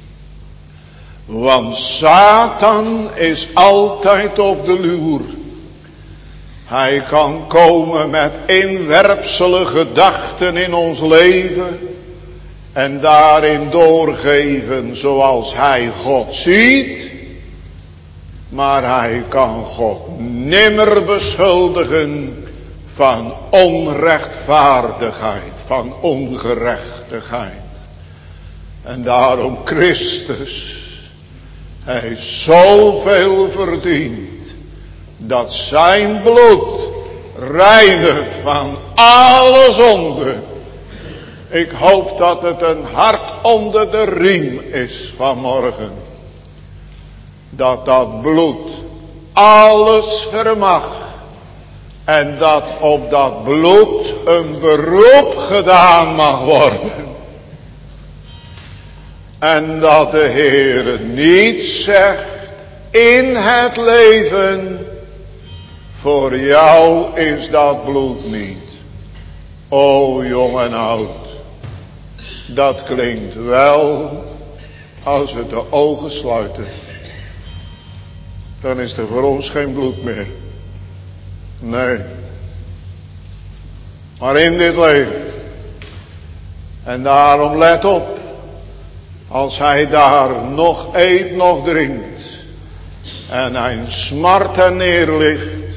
[SPEAKER 2] Want Satan is altijd op de loer. Hij kan komen met inwerpsele gedachten in ons leven en daarin doorgeven zoals hij God ziet. Maar hij kan God nimmer beschuldigen van onrechtvaardigheid, van ongerechtigheid. En daarom Christus, hij heeft zoveel verdiend, dat zijn bloed reinigt van alle zonde. Ik hoop dat het een hart onder de riem is vanmorgen. Dat dat bloed alles vermag. En dat op dat bloed een beroep gedaan mag worden. En dat de Heer niet zegt in het leven: voor jou is dat bloed niet. O jong en oud. Dat klinkt wel als we de ogen sluiten. Dan is er voor ons geen bloed meer. Nee. Maar in dit leven. En daarom let op. Als hij daar nog eet, nog drinkt. En hij smart en neerligt.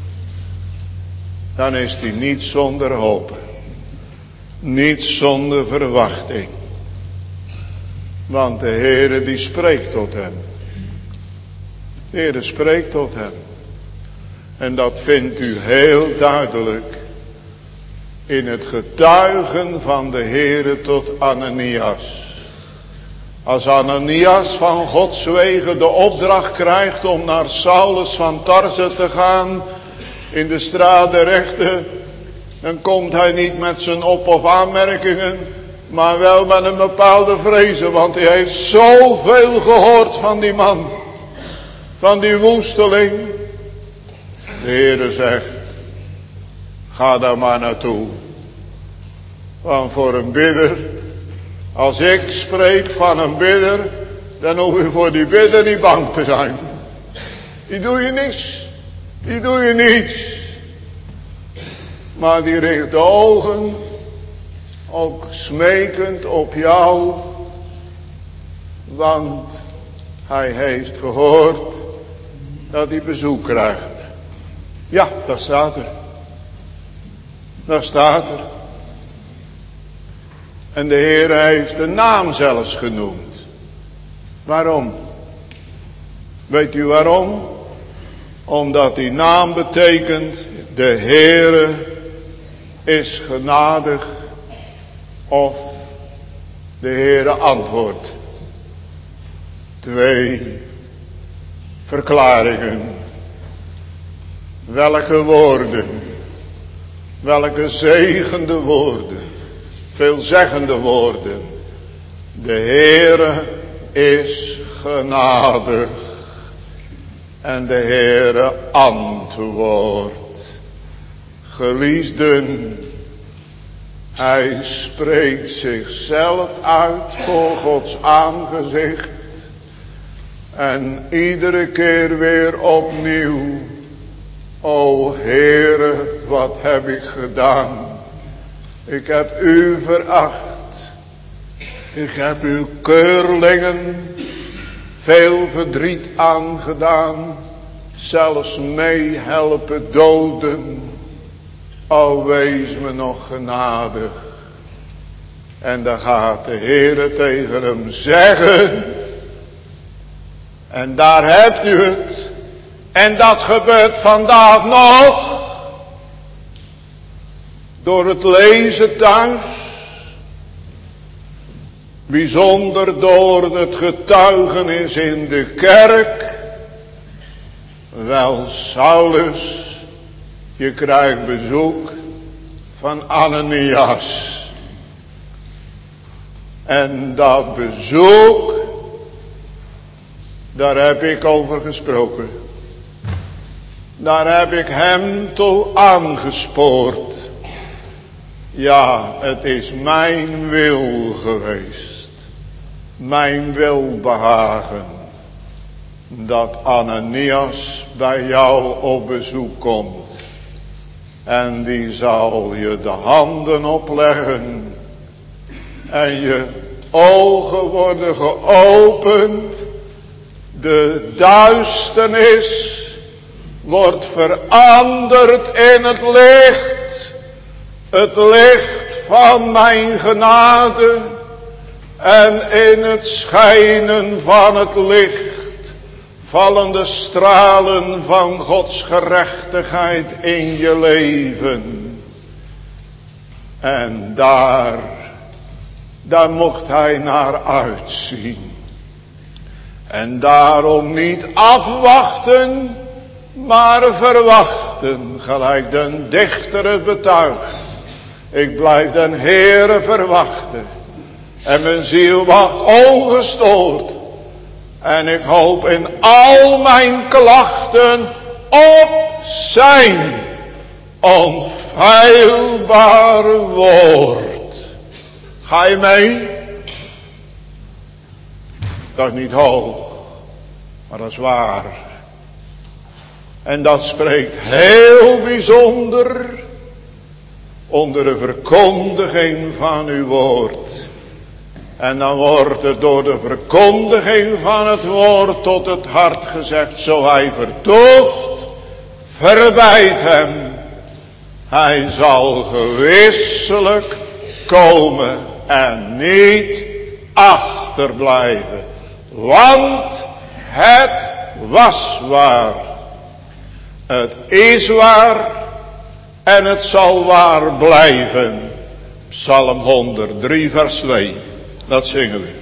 [SPEAKER 2] Dan is hij niet zonder hoop. Niet zonder verwachting. Want de Heere die spreekt tot hem. De Heere spreekt tot hem. En dat vindt u heel duidelijk in het getuigen van de Heere tot Ananias. Als Ananias van Gods wegen de opdracht krijgt om naar Saulus van Tarsen te gaan in de straat der rechten, dan komt hij niet met zijn op- of aanmerkingen, maar wel met een bepaalde vrezen, want hij heeft zoveel gehoord van die man, van die woesteling. De Heere zegt: ga daar maar naartoe. Want voor een bidder, als ik spreek van een bidder, dan hoef je voor die bidder niet bang te zijn. Die doe je niks. Die doe je niets. Maar die richt de ogen ook smekend op jou. Want hij heeft gehoord dat hij bezoek krijgt. Ja, dat staat er. Daar staat er. En de Heer heeft de naam zelfs genoemd. Waarom? Weet u waarom? Omdat die naam betekent, de Heere is genadig, of de Heere antwoordt. 2 verklaringen. Welke woorden, welke zegende woorden, veelzeggende woorden. De Heere is genadig en de Heere antwoordt. Geliefden, hij spreekt zichzelf uit voor Gods aangezicht. En iedere keer weer opnieuw. O Heere, wat heb ik gedaan? Ik heb u veracht. Ik heb uw keurlingen veel verdriet aangedaan. Zelfs mee helpen doden. O wees me nog genadig. En dan gaat de Heere tegen hem zeggen. En daar hebt u het. En dat gebeurt vandaag nog. Door het lezen thuis. Bijzonder door het getuigenis in de kerk. Wel, Saulus, je krijgt bezoek van Ananias. En dat bezoek, daar heb ik over gesproken. Daar heb ik hem toe aangespoord. Ja, het is mijn wil geweest. Mijn welbehagen. Dat Ananias bij jou op bezoek komt. En die zal je de handen opleggen. En je ogen worden geopend. De duisternis wordt veranderd in het licht. Het licht van mijn genade. En in het schijnen van het licht vallen de stralen van Gods gerechtigheid in je leven. En daar mocht hij naar uitzien. En daarom niet afwachten, maar verwachten, gelijk de dichter het betuigt. Ik blijf den Heere verwachten. En mijn ziel wacht ongestoord. En ik hoop in al mijn klachten op zijn onfeilbaar woord. Ga je mee? Dat is niet hoog, maar dat is waar. En dat spreekt heel bijzonder onder de verkondiging van uw woord. En dan wordt het door de verkondiging van het woord tot het hart gezegd, zo hij vertoeft, verwijt hem. Hij zal gewisselijk komen en niet achterblijven. Want het was waar. Het is waar en het zal waar blijven. Psalm 103 vers 2. Dat zingen we.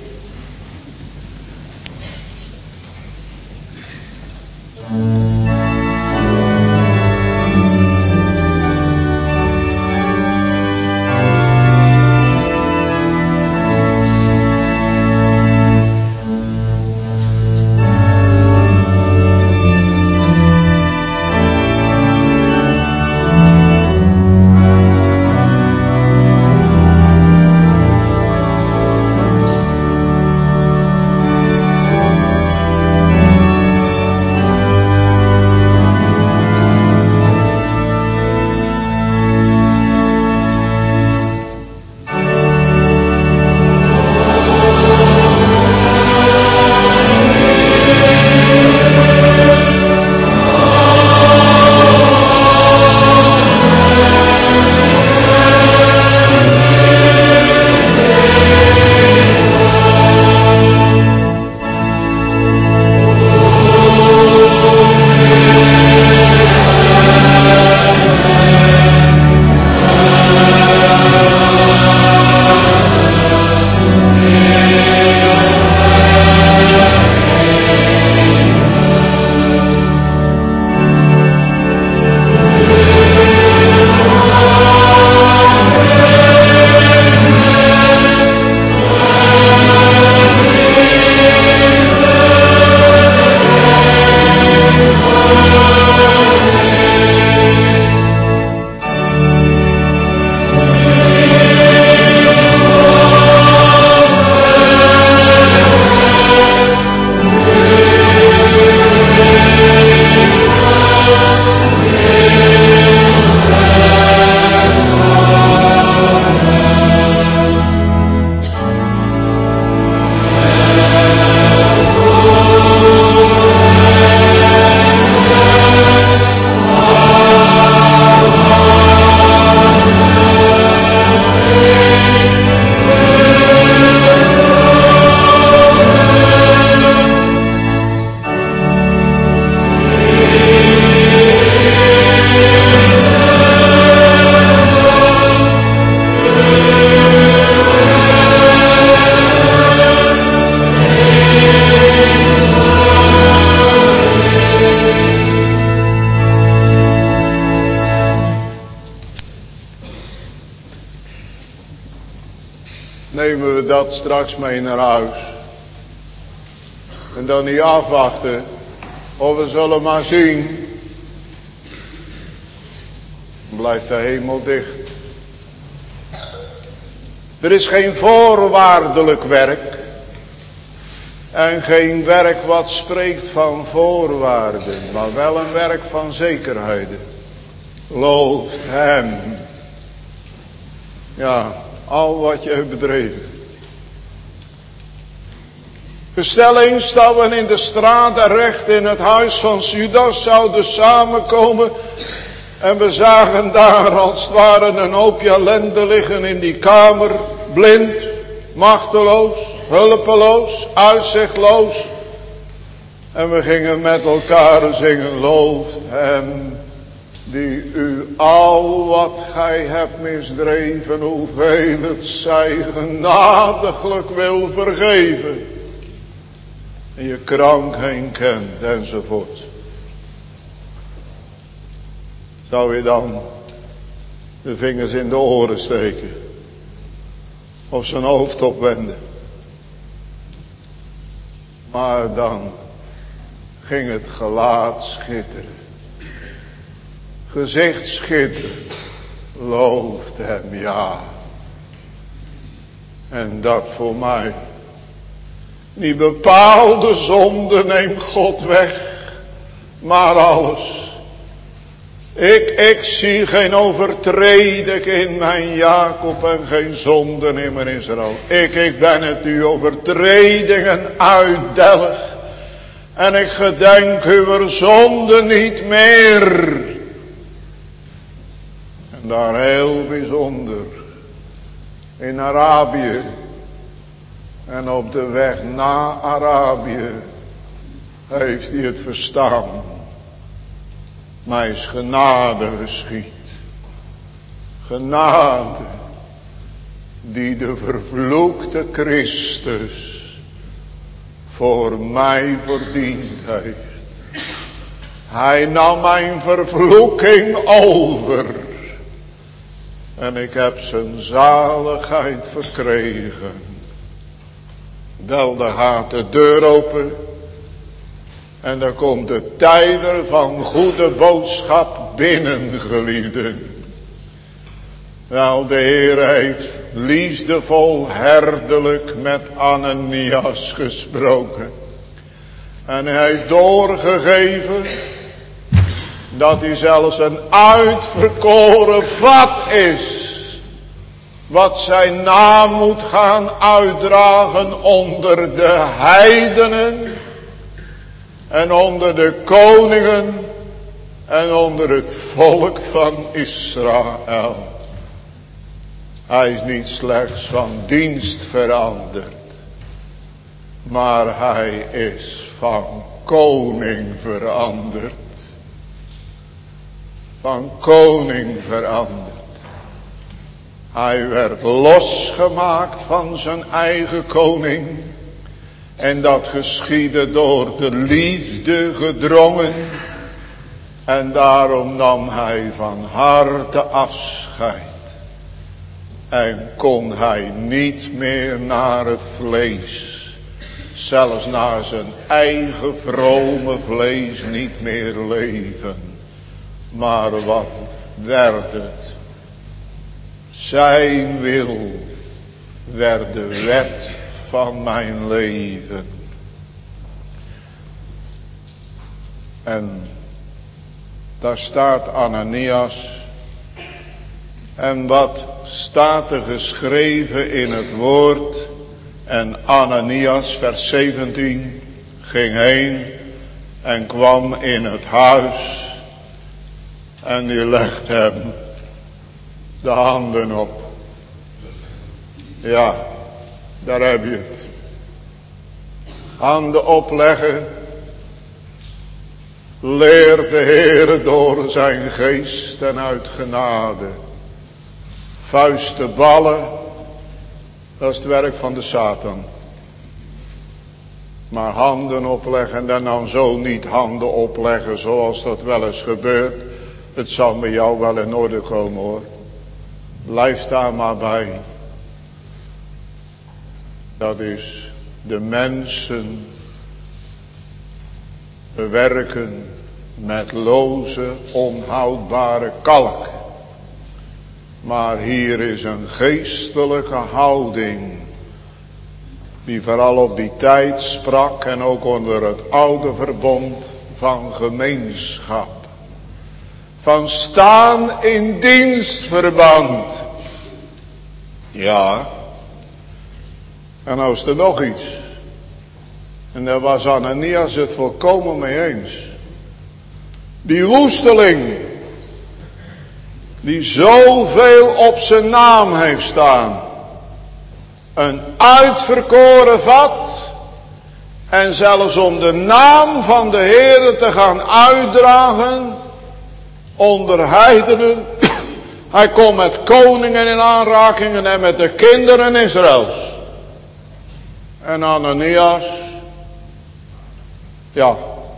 [SPEAKER 2] dat straks mee naar huis. En dan niet afwachten. Of we zullen maar zien. Dan blijft de hemel dicht. Er is geen voorwaardelijk werk. En geen werk wat spreekt van voorwaarden. Maar wel een werk van zekerheden. Looft hem. Ja, al wat je hebt bedreven. Stel eens dat we in de straat daar recht in het huis van Judas zouden samenkomen. En we zagen daar als het ware een hoopje ellende liggen in die kamer. Blind, machteloos, hulpeloos, uitzichtloos. En we gingen met elkaar zingen, looft hem die u al wat gij hebt misdreven, hoeveel het zij genadiglijk wil vergeven. En je krankheid kent enzovoort. Zou je dan de vingers in de oren steken? Of zijn hoofd opwenden? Maar dan ging het gelaat schitteren. Gezicht schitteren. Looft hem, ja. En dat voor mij. Die bepaalde zonde neemt God weg. Maar alles. Ik zie geen overtreding in mijn Jacob en geen zonde in mijn Israël. Ik ben het u overtredingen uitdelg. En ik gedenk uw zonde niet meer. En daar heel bijzonder. In Arabië. En op de weg naar Arabië. Heeft hij het verstaan. Mij is genade geschied. Genade. Die de vervloekte Christus voor mij verdiend heeft. Hij nam mijn vervloeking over. En ik heb zijn zaligheid verkregen. Wel, daar gaat de deur open. En dan komt de tijder van goede boodschap binnen, geliefden. Wel, de Heer heeft liefdevol, herderlijk met Ananias gesproken. En hij heeft doorgegeven dat hij zelfs een uitverkoren vat is. Wat zijn naam moet gaan uitdragen onder de heidenen. En onder de koningen. En onder het volk van Israël. Hij is niet slechts van dienst veranderd. Maar hij is van koning veranderd. Van koning veranderd. Hij werd losgemaakt van zijn eigen koning. En dat geschiedde door de liefde gedrongen. En daarom nam hij van harte afscheid. En kon hij niet meer naar het vlees. Zelfs naar zijn eigen vrome vlees niet meer leven. Maar wat werd het? Zijn wil werd de wet van mijn leven. En daar staat Ananias. En wat staat er geschreven in het woord? En Ananias, vers 17, ging heen en kwam in het huis. En die legt hem de handen op. Ja, daar heb je het. Handen opleggen. Leert de Heer door zijn geest en uit genade. Vuisten ballen. Dat is het werk van de Satan. Maar handen opleggen en dan zo niet handen opleggen zoals dat wel eens gebeurt. Het zal met jou wel in orde komen, hoor. Blijf daar maar bij. Dat is de mensen bewerken met loze, onhoudbare kalk. Maar hier is een geestelijke houding, die vooral op die tijd sprak en ook onder het oude verbond van gemeenschap. Van staan in dienstverband. Ja. En nou is er nog iets. En daar was Ananias het volkomen mee eens. Die woesteling, die zoveel op zijn naam heeft staan. Een uitverkoren vat. En zelfs om de naam van de Heere te gaan uitdragen onder heidenen. Hij komt met koningen in aanrakingen en met de kinderen Israëls. En Ananias, ja,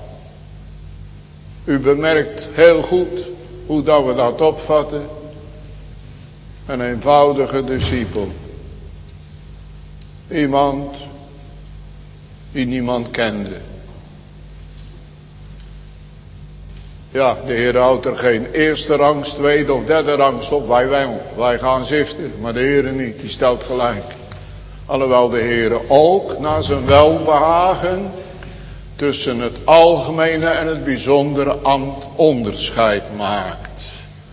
[SPEAKER 2] u bemerkt heel goed hoe dat we dat opvatten. Een eenvoudige discipel. Iemand die niemand kende. Ja, de Heer houdt er geen eerste rangs, tweede of derde rangs op. Wij gaan ziften, maar de Heer niet, die stelt gelijk. Alhoewel de Heer ook naar zijn welbehagen tussen het algemene en het bijzondere ambt onderscheid maakt.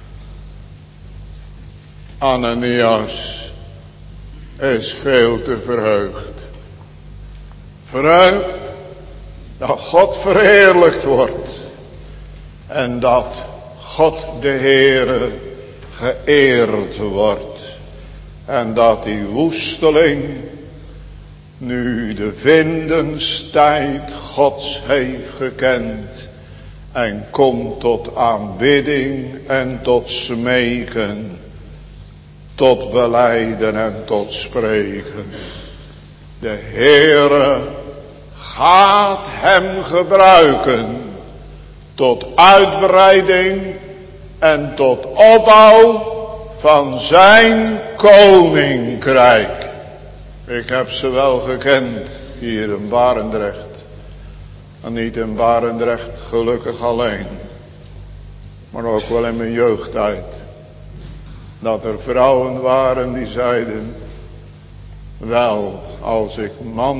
[SPEAKER 2] Ananias is veel te verheugd. Verheugd dat God verheerlijkt wordt. En dat God de Heere geëerd wordt. En dat die woesteling nu de vindenstijd Gods heeft gekend. En komt tot aanbidding en tot smeken. Tot belijden en tot spreken. De Heere gaat hem gebruiken. Tot uitbreiding en tot opbouw van zijn koninkrijk. Ik heb ze wel gekend hier in Barendrecht. En niet in Barendrecht gelukkig alleen. Maar ook wel in mijn jeugdtijd. Dat er vrouwen waren die zeiden. Wel, als ik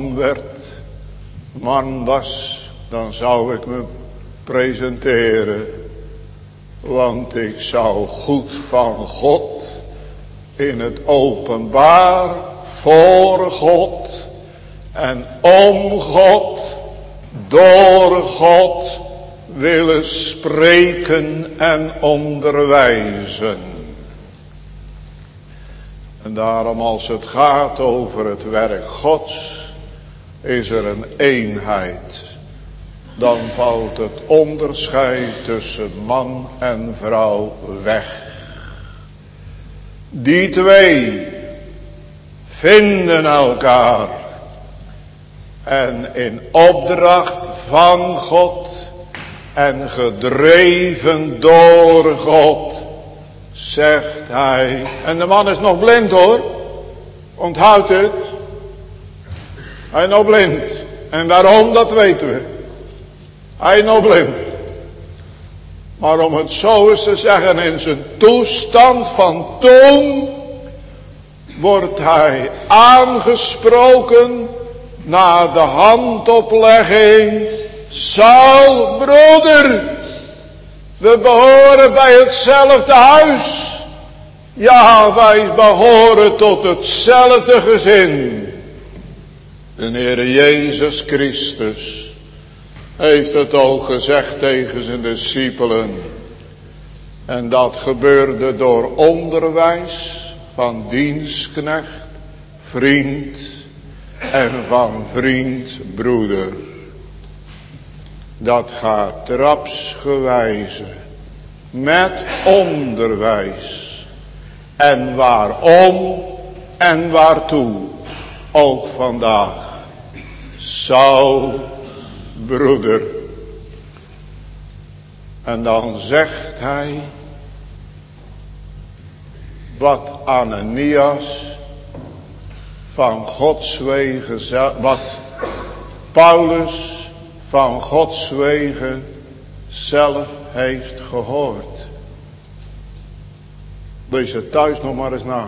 [SPEAKER 2] man was, dan zou ik me presenteren. Want ik zou goed van God in het openbaar voor God en om God, door God willen spreken en onderwijzen. En daarom als het gaat over het werk Gods, is er een eenheid. Dan valt het onderscheid tussen man en vrouw weg. Die twee vinden elkaar. En in opdracht van God en gedreven door God, zegt hij. En de man is nog blind hoor. Onthoud het. Hij is nog blind. En waarom, dat weten we. Hij is nog blind. Maar om het zo eens te zeggen, in zijn toestand van toen wordt hij aangesproken na de handoplegging. Saul, broeder, we behoren bij hetzelfde huis. Ja, wij behoren tot hetzelfde gezin. De Heer Jezus Christus heeft het al gezegd tegen zijn discipelen. En dat gebeurde door onderwijs van dienstknecht, vriend en van vriend, broeder. Dat gaat trapsgewijze met onderwijs. En waarom en waartoe ook vandaag. Saul, broeder. En dan zegt hij wat Ananias van Gods wegen, wat Paulus van Gods wegen zelf heeft gehoord. Lees het thuis nog maar eens na.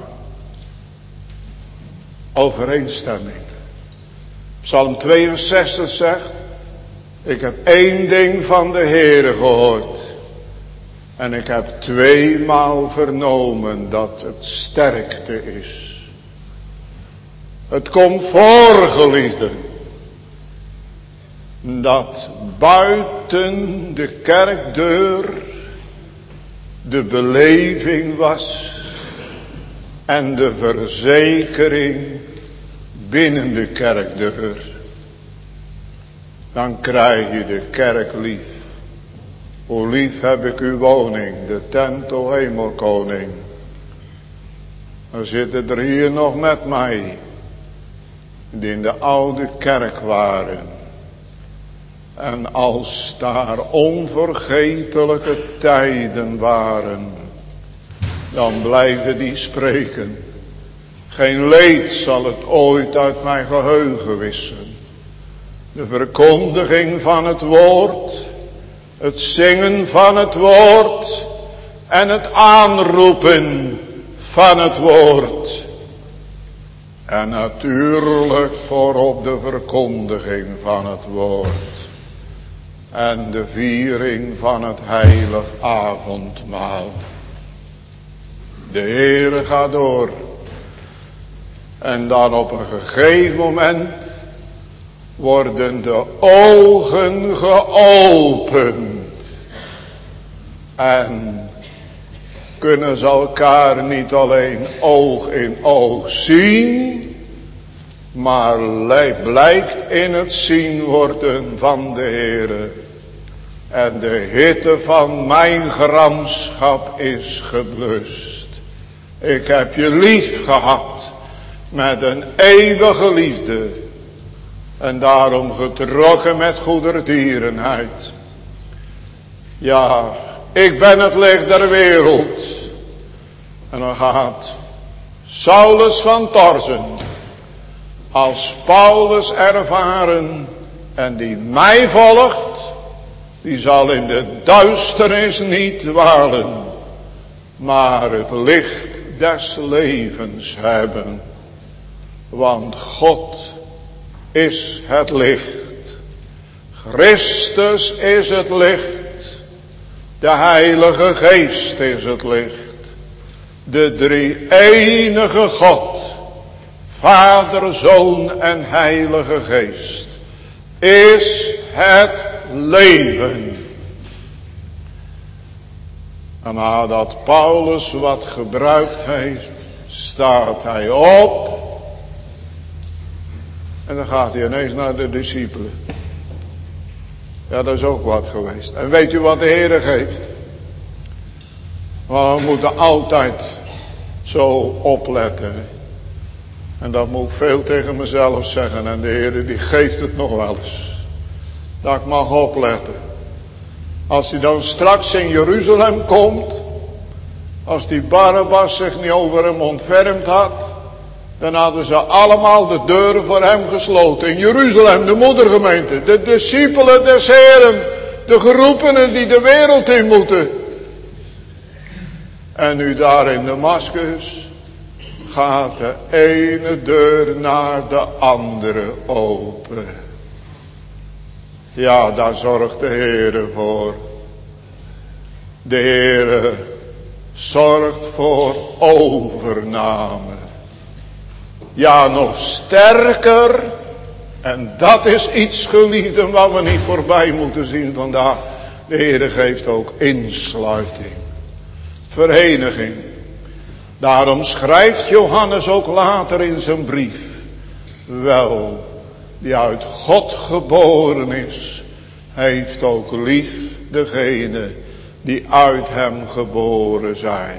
[SPEAKER 2] Overeenstemming. Psalm 62 zegt: ik heb één ding van de Heere gehoord. En ik heb 2-maal vernomen dat het sterkte is. Het komt voor, geliefden, dat buiten de kerkdeur de beleving was en de verzekering binnen de kerkdeur. Dan krijg je de kerk lief. Hoe lief heb ik uw woning, de tent, o hemelkoning. Dan zitten er hier nog met mij, die in de oude kerk waren. En als daar onvergetelijke tijden waren, dan blijven die spreken. Geen leed zal het ooit uit mijn geheugen wissen. De verkondiging van het woord, het zingen van het woord en het aanroepen van het woord. En natuurlijk voorop de verkondiging van het woord. En de viering van het heilig avondmaal. De Heere gaat door. En dan op een gegeven moment worden de ogen geopend. En kunnen ze elkaar niet alleen oog in oog zien, maar blijkt in het zien worden van de Heere. En de hitte van mijn gramschap is geblust. Ik heb je lief gehad met een eeuwige liefde. En daarom getrokken met goedertierenheid. Ja, ik ben het licht der wereld. En dan gaat Saulus van Tarsen als Paulus ervaren. En die mij volgt, die zal in de duisternis niet dwalen, maar het licht des levens hebben. Want God is het licht. Christus is het licht. De Heilige Geest is het licht. De drie-enige God, Vader, Zoon en Heilige Geest, is het leven. En nadat Paulus wat gebruikt heeft, staat hij op. En dan gaat hij ineens naar de discipelen. Ja, dat is ook wat geweest. En weet u wat de Heere geeft? Maar we moeten altijd zo opletten. En dat moet ik veel tegen mezelf zeggen. En de Heere die geeft het nog wel eens. Dat ik mag opletten. Als hij dan straks in Jeruzalem komt. Als die Barabbas zich niet over hem ontfermd had. Dan hadden ze allemaal de deuren voor hem gesloten. In Jeruzalem, de moedergemeente. De discipelen des Heeren. De geroepenen die de wereld in moeten. En nu daar in Damaskus gaat de ene deur naar de andere open. Ja, daar zorgt de Heere voor. De Heere zorgt voor overname. Ja, nog sterker. En dat is iets, geliefden, wat we niet voorbij moeten zien vandaag. De Heere geeft ook insluiting. Vereniging. Daarom schrijft Johannes ook later in zijn brief. Wel, die uit God geboren is, heeft ook lief degene die uit hem geboren zijn.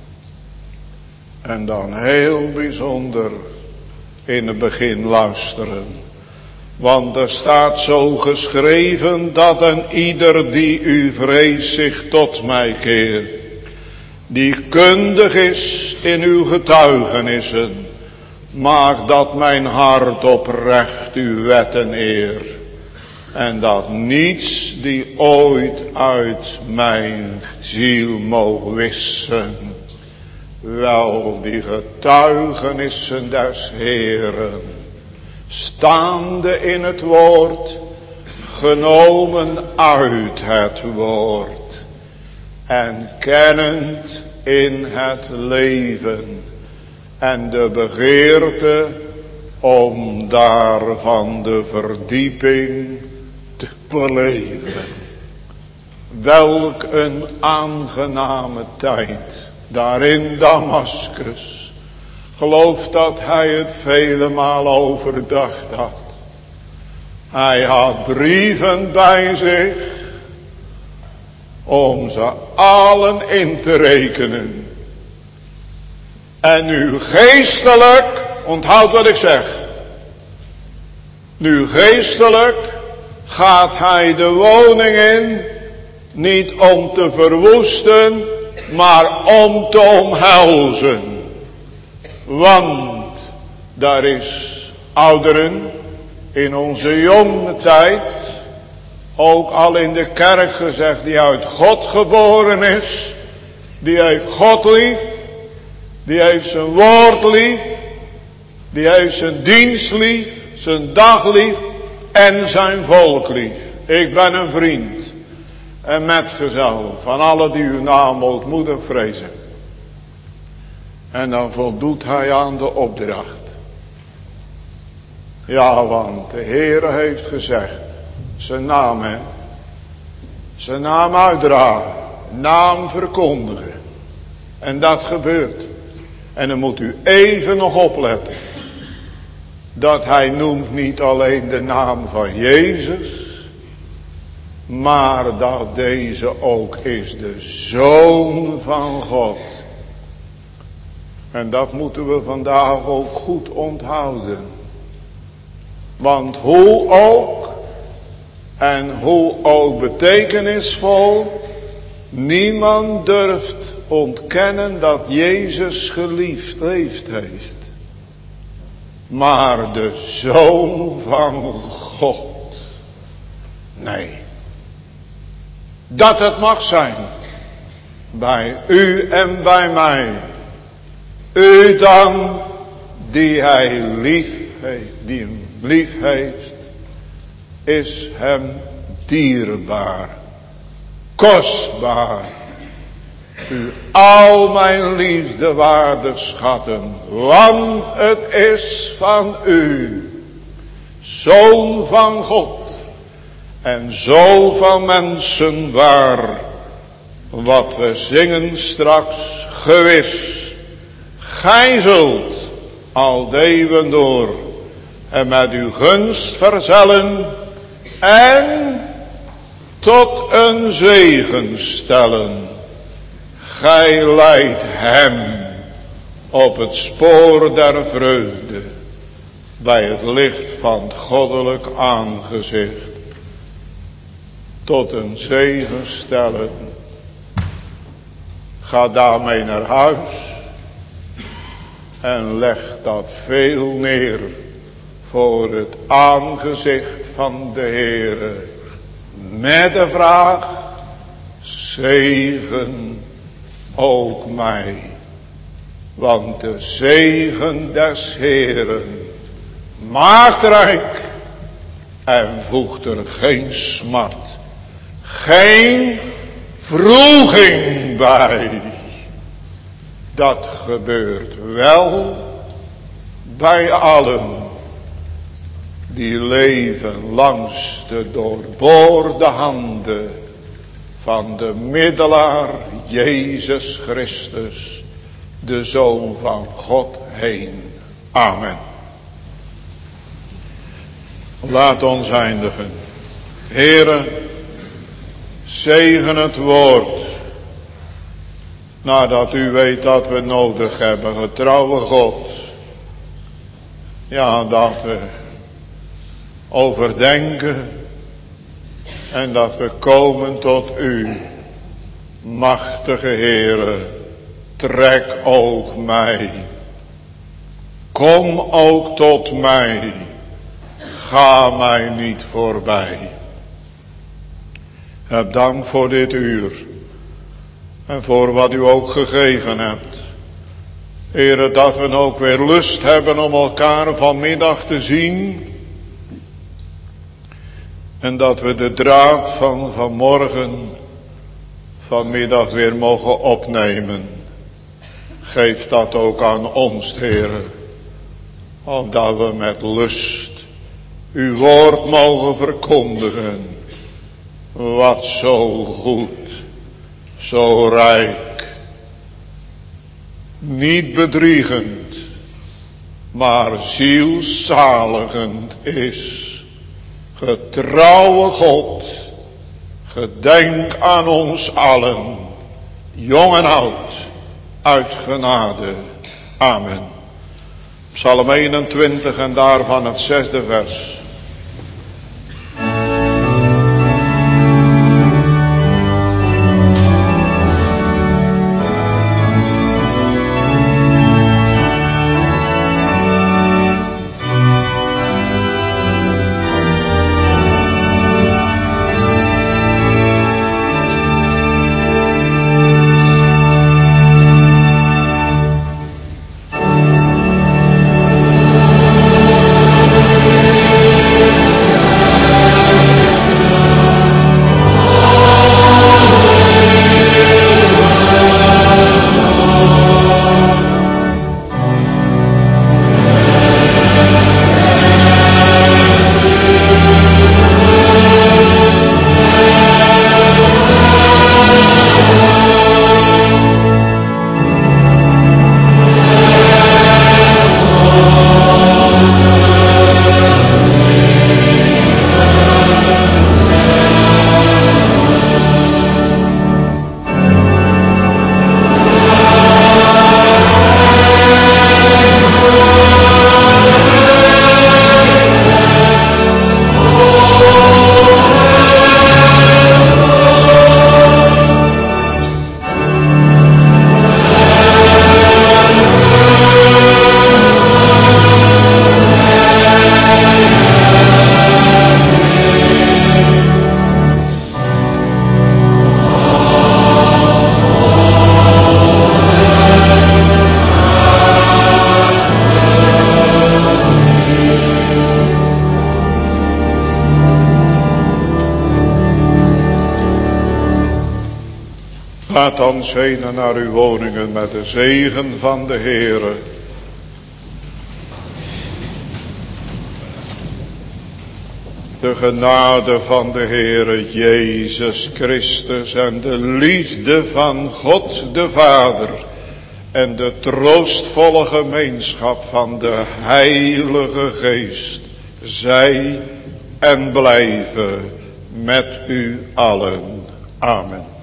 [SPEAKER 2] En dan heel bijzonder in het begin luisteren. Want er staat zo geschreven dat een ieder die u vreest zich tot mij keert. Die kundig is in uw getuigenissen. Maak dat mijn hart oprecht uw wetten eer. En dat niets die ooit uit mijn ziel mogen wissen. Wel die getuigenissen des Heeren. Staande in het woord. Genomen uit het woord. En kennend in het leven. En de begeerte om daarvan de verdieping te beleven. Welk een aangename tijd daar in Damaskus. Geloof dat hij het vele malen overdacht had. Hij had brieven bij zich om ze allen in te rekenen. En nu geestelijk, onthoud wat ik zeg. Nu geestelijk gaat hij de woning in, niet om te verwoesten, maar om te omhelzen. Want daar is ouderen in onze jonge tijd, ook al in de kerk gezegd, die uit God geboren is, die heeft God lief. Die heeft zijn woord lief. Die heeft zijn dienst lief. Zijn dag lief. En zijn volk lief. Ik ben een vriend. En metgezel van alle die uw naam ootmoedig vrezen. En dan voldoet hij aan de opdracht. Ja, want de Heere heeft gezegd. Zijn naam, hè. Zijn naam uitdragen. Naam verkondigen. En dat gebeurt. En dan moet u even nog opletten. Dat hij noemt niet alleen de naam van Jezus. Maar dat deze ook is de Zoon van God. En dat moeten we vandaag ook goed onthouden. Want hoe ook. En hoe ook betekenisvol. Niemand durft ontkennen dat Jezus geliefd heeft. Maar de Zoon van God. Nee. Dat het mag zijn. Bij u en bij mij. U dan die hij lief heeft. Die hem lief heeft. Is hem dierbaar. Kostbaar. U al mijn liefde waardig schatten, want het is van u, Zoon van God en zo van mensen waar, wat we zingen straks gewis, gij zult al de eeuwen door en met uw gunst verzellen en tot een zegen stellen. Gij leidt hem op het spoor der vreugde, bij het licht van het goddelijk aangezicht, tot een zegen stellen. Ga daarmee naar huis en leg dat veel neer voor het aangezicht van de Heere, met de vraag, zegen ook mij, want de zegen des Heeren maakt rijk en voegt er geen smart, geen wroeging bij. Dat gebeurt wel bij allen die leven langs de doorboorde handen van de middelaar Jezus Christus, de Zoon van God heen. Amen. Laat ons eindigen. Heere, zegen het woord, nadat u weet dat we nodig hebben, getrouwe God. Ja, dat we overdenken en dat we komen tot u, machtige Heere, trek ook mij. kom ook tot mij. Ga mij niet voorbij. Heb dank voor dit uur. En voor wat u ook gegeven hebt. Heere, dat we ook weer lust hebben om elkaar vanmiddag te zien. En dat we de draad van vanmorgen, vanmiddag weer mogen opnemen. Geef dat ook aan ons, Heere. Opdat we met lust uw woord mogen verkondigen. Wat zo goed, zo rijk. Niet bedriegend, maar zielzaligend is. Getrouwe God, gedenk aan ons allen, jong en oud, uit genade. Amen. Psalm 21 en daarvan het 6e vers. Gaat dan heen naar uw woningen met de zegen van de Heere. De genade van de Heere Jezus Christus en de liefde van God de Vader en de troostvolle gemeenschap van de Heilige Geest zij en blijven met u allen. Amen.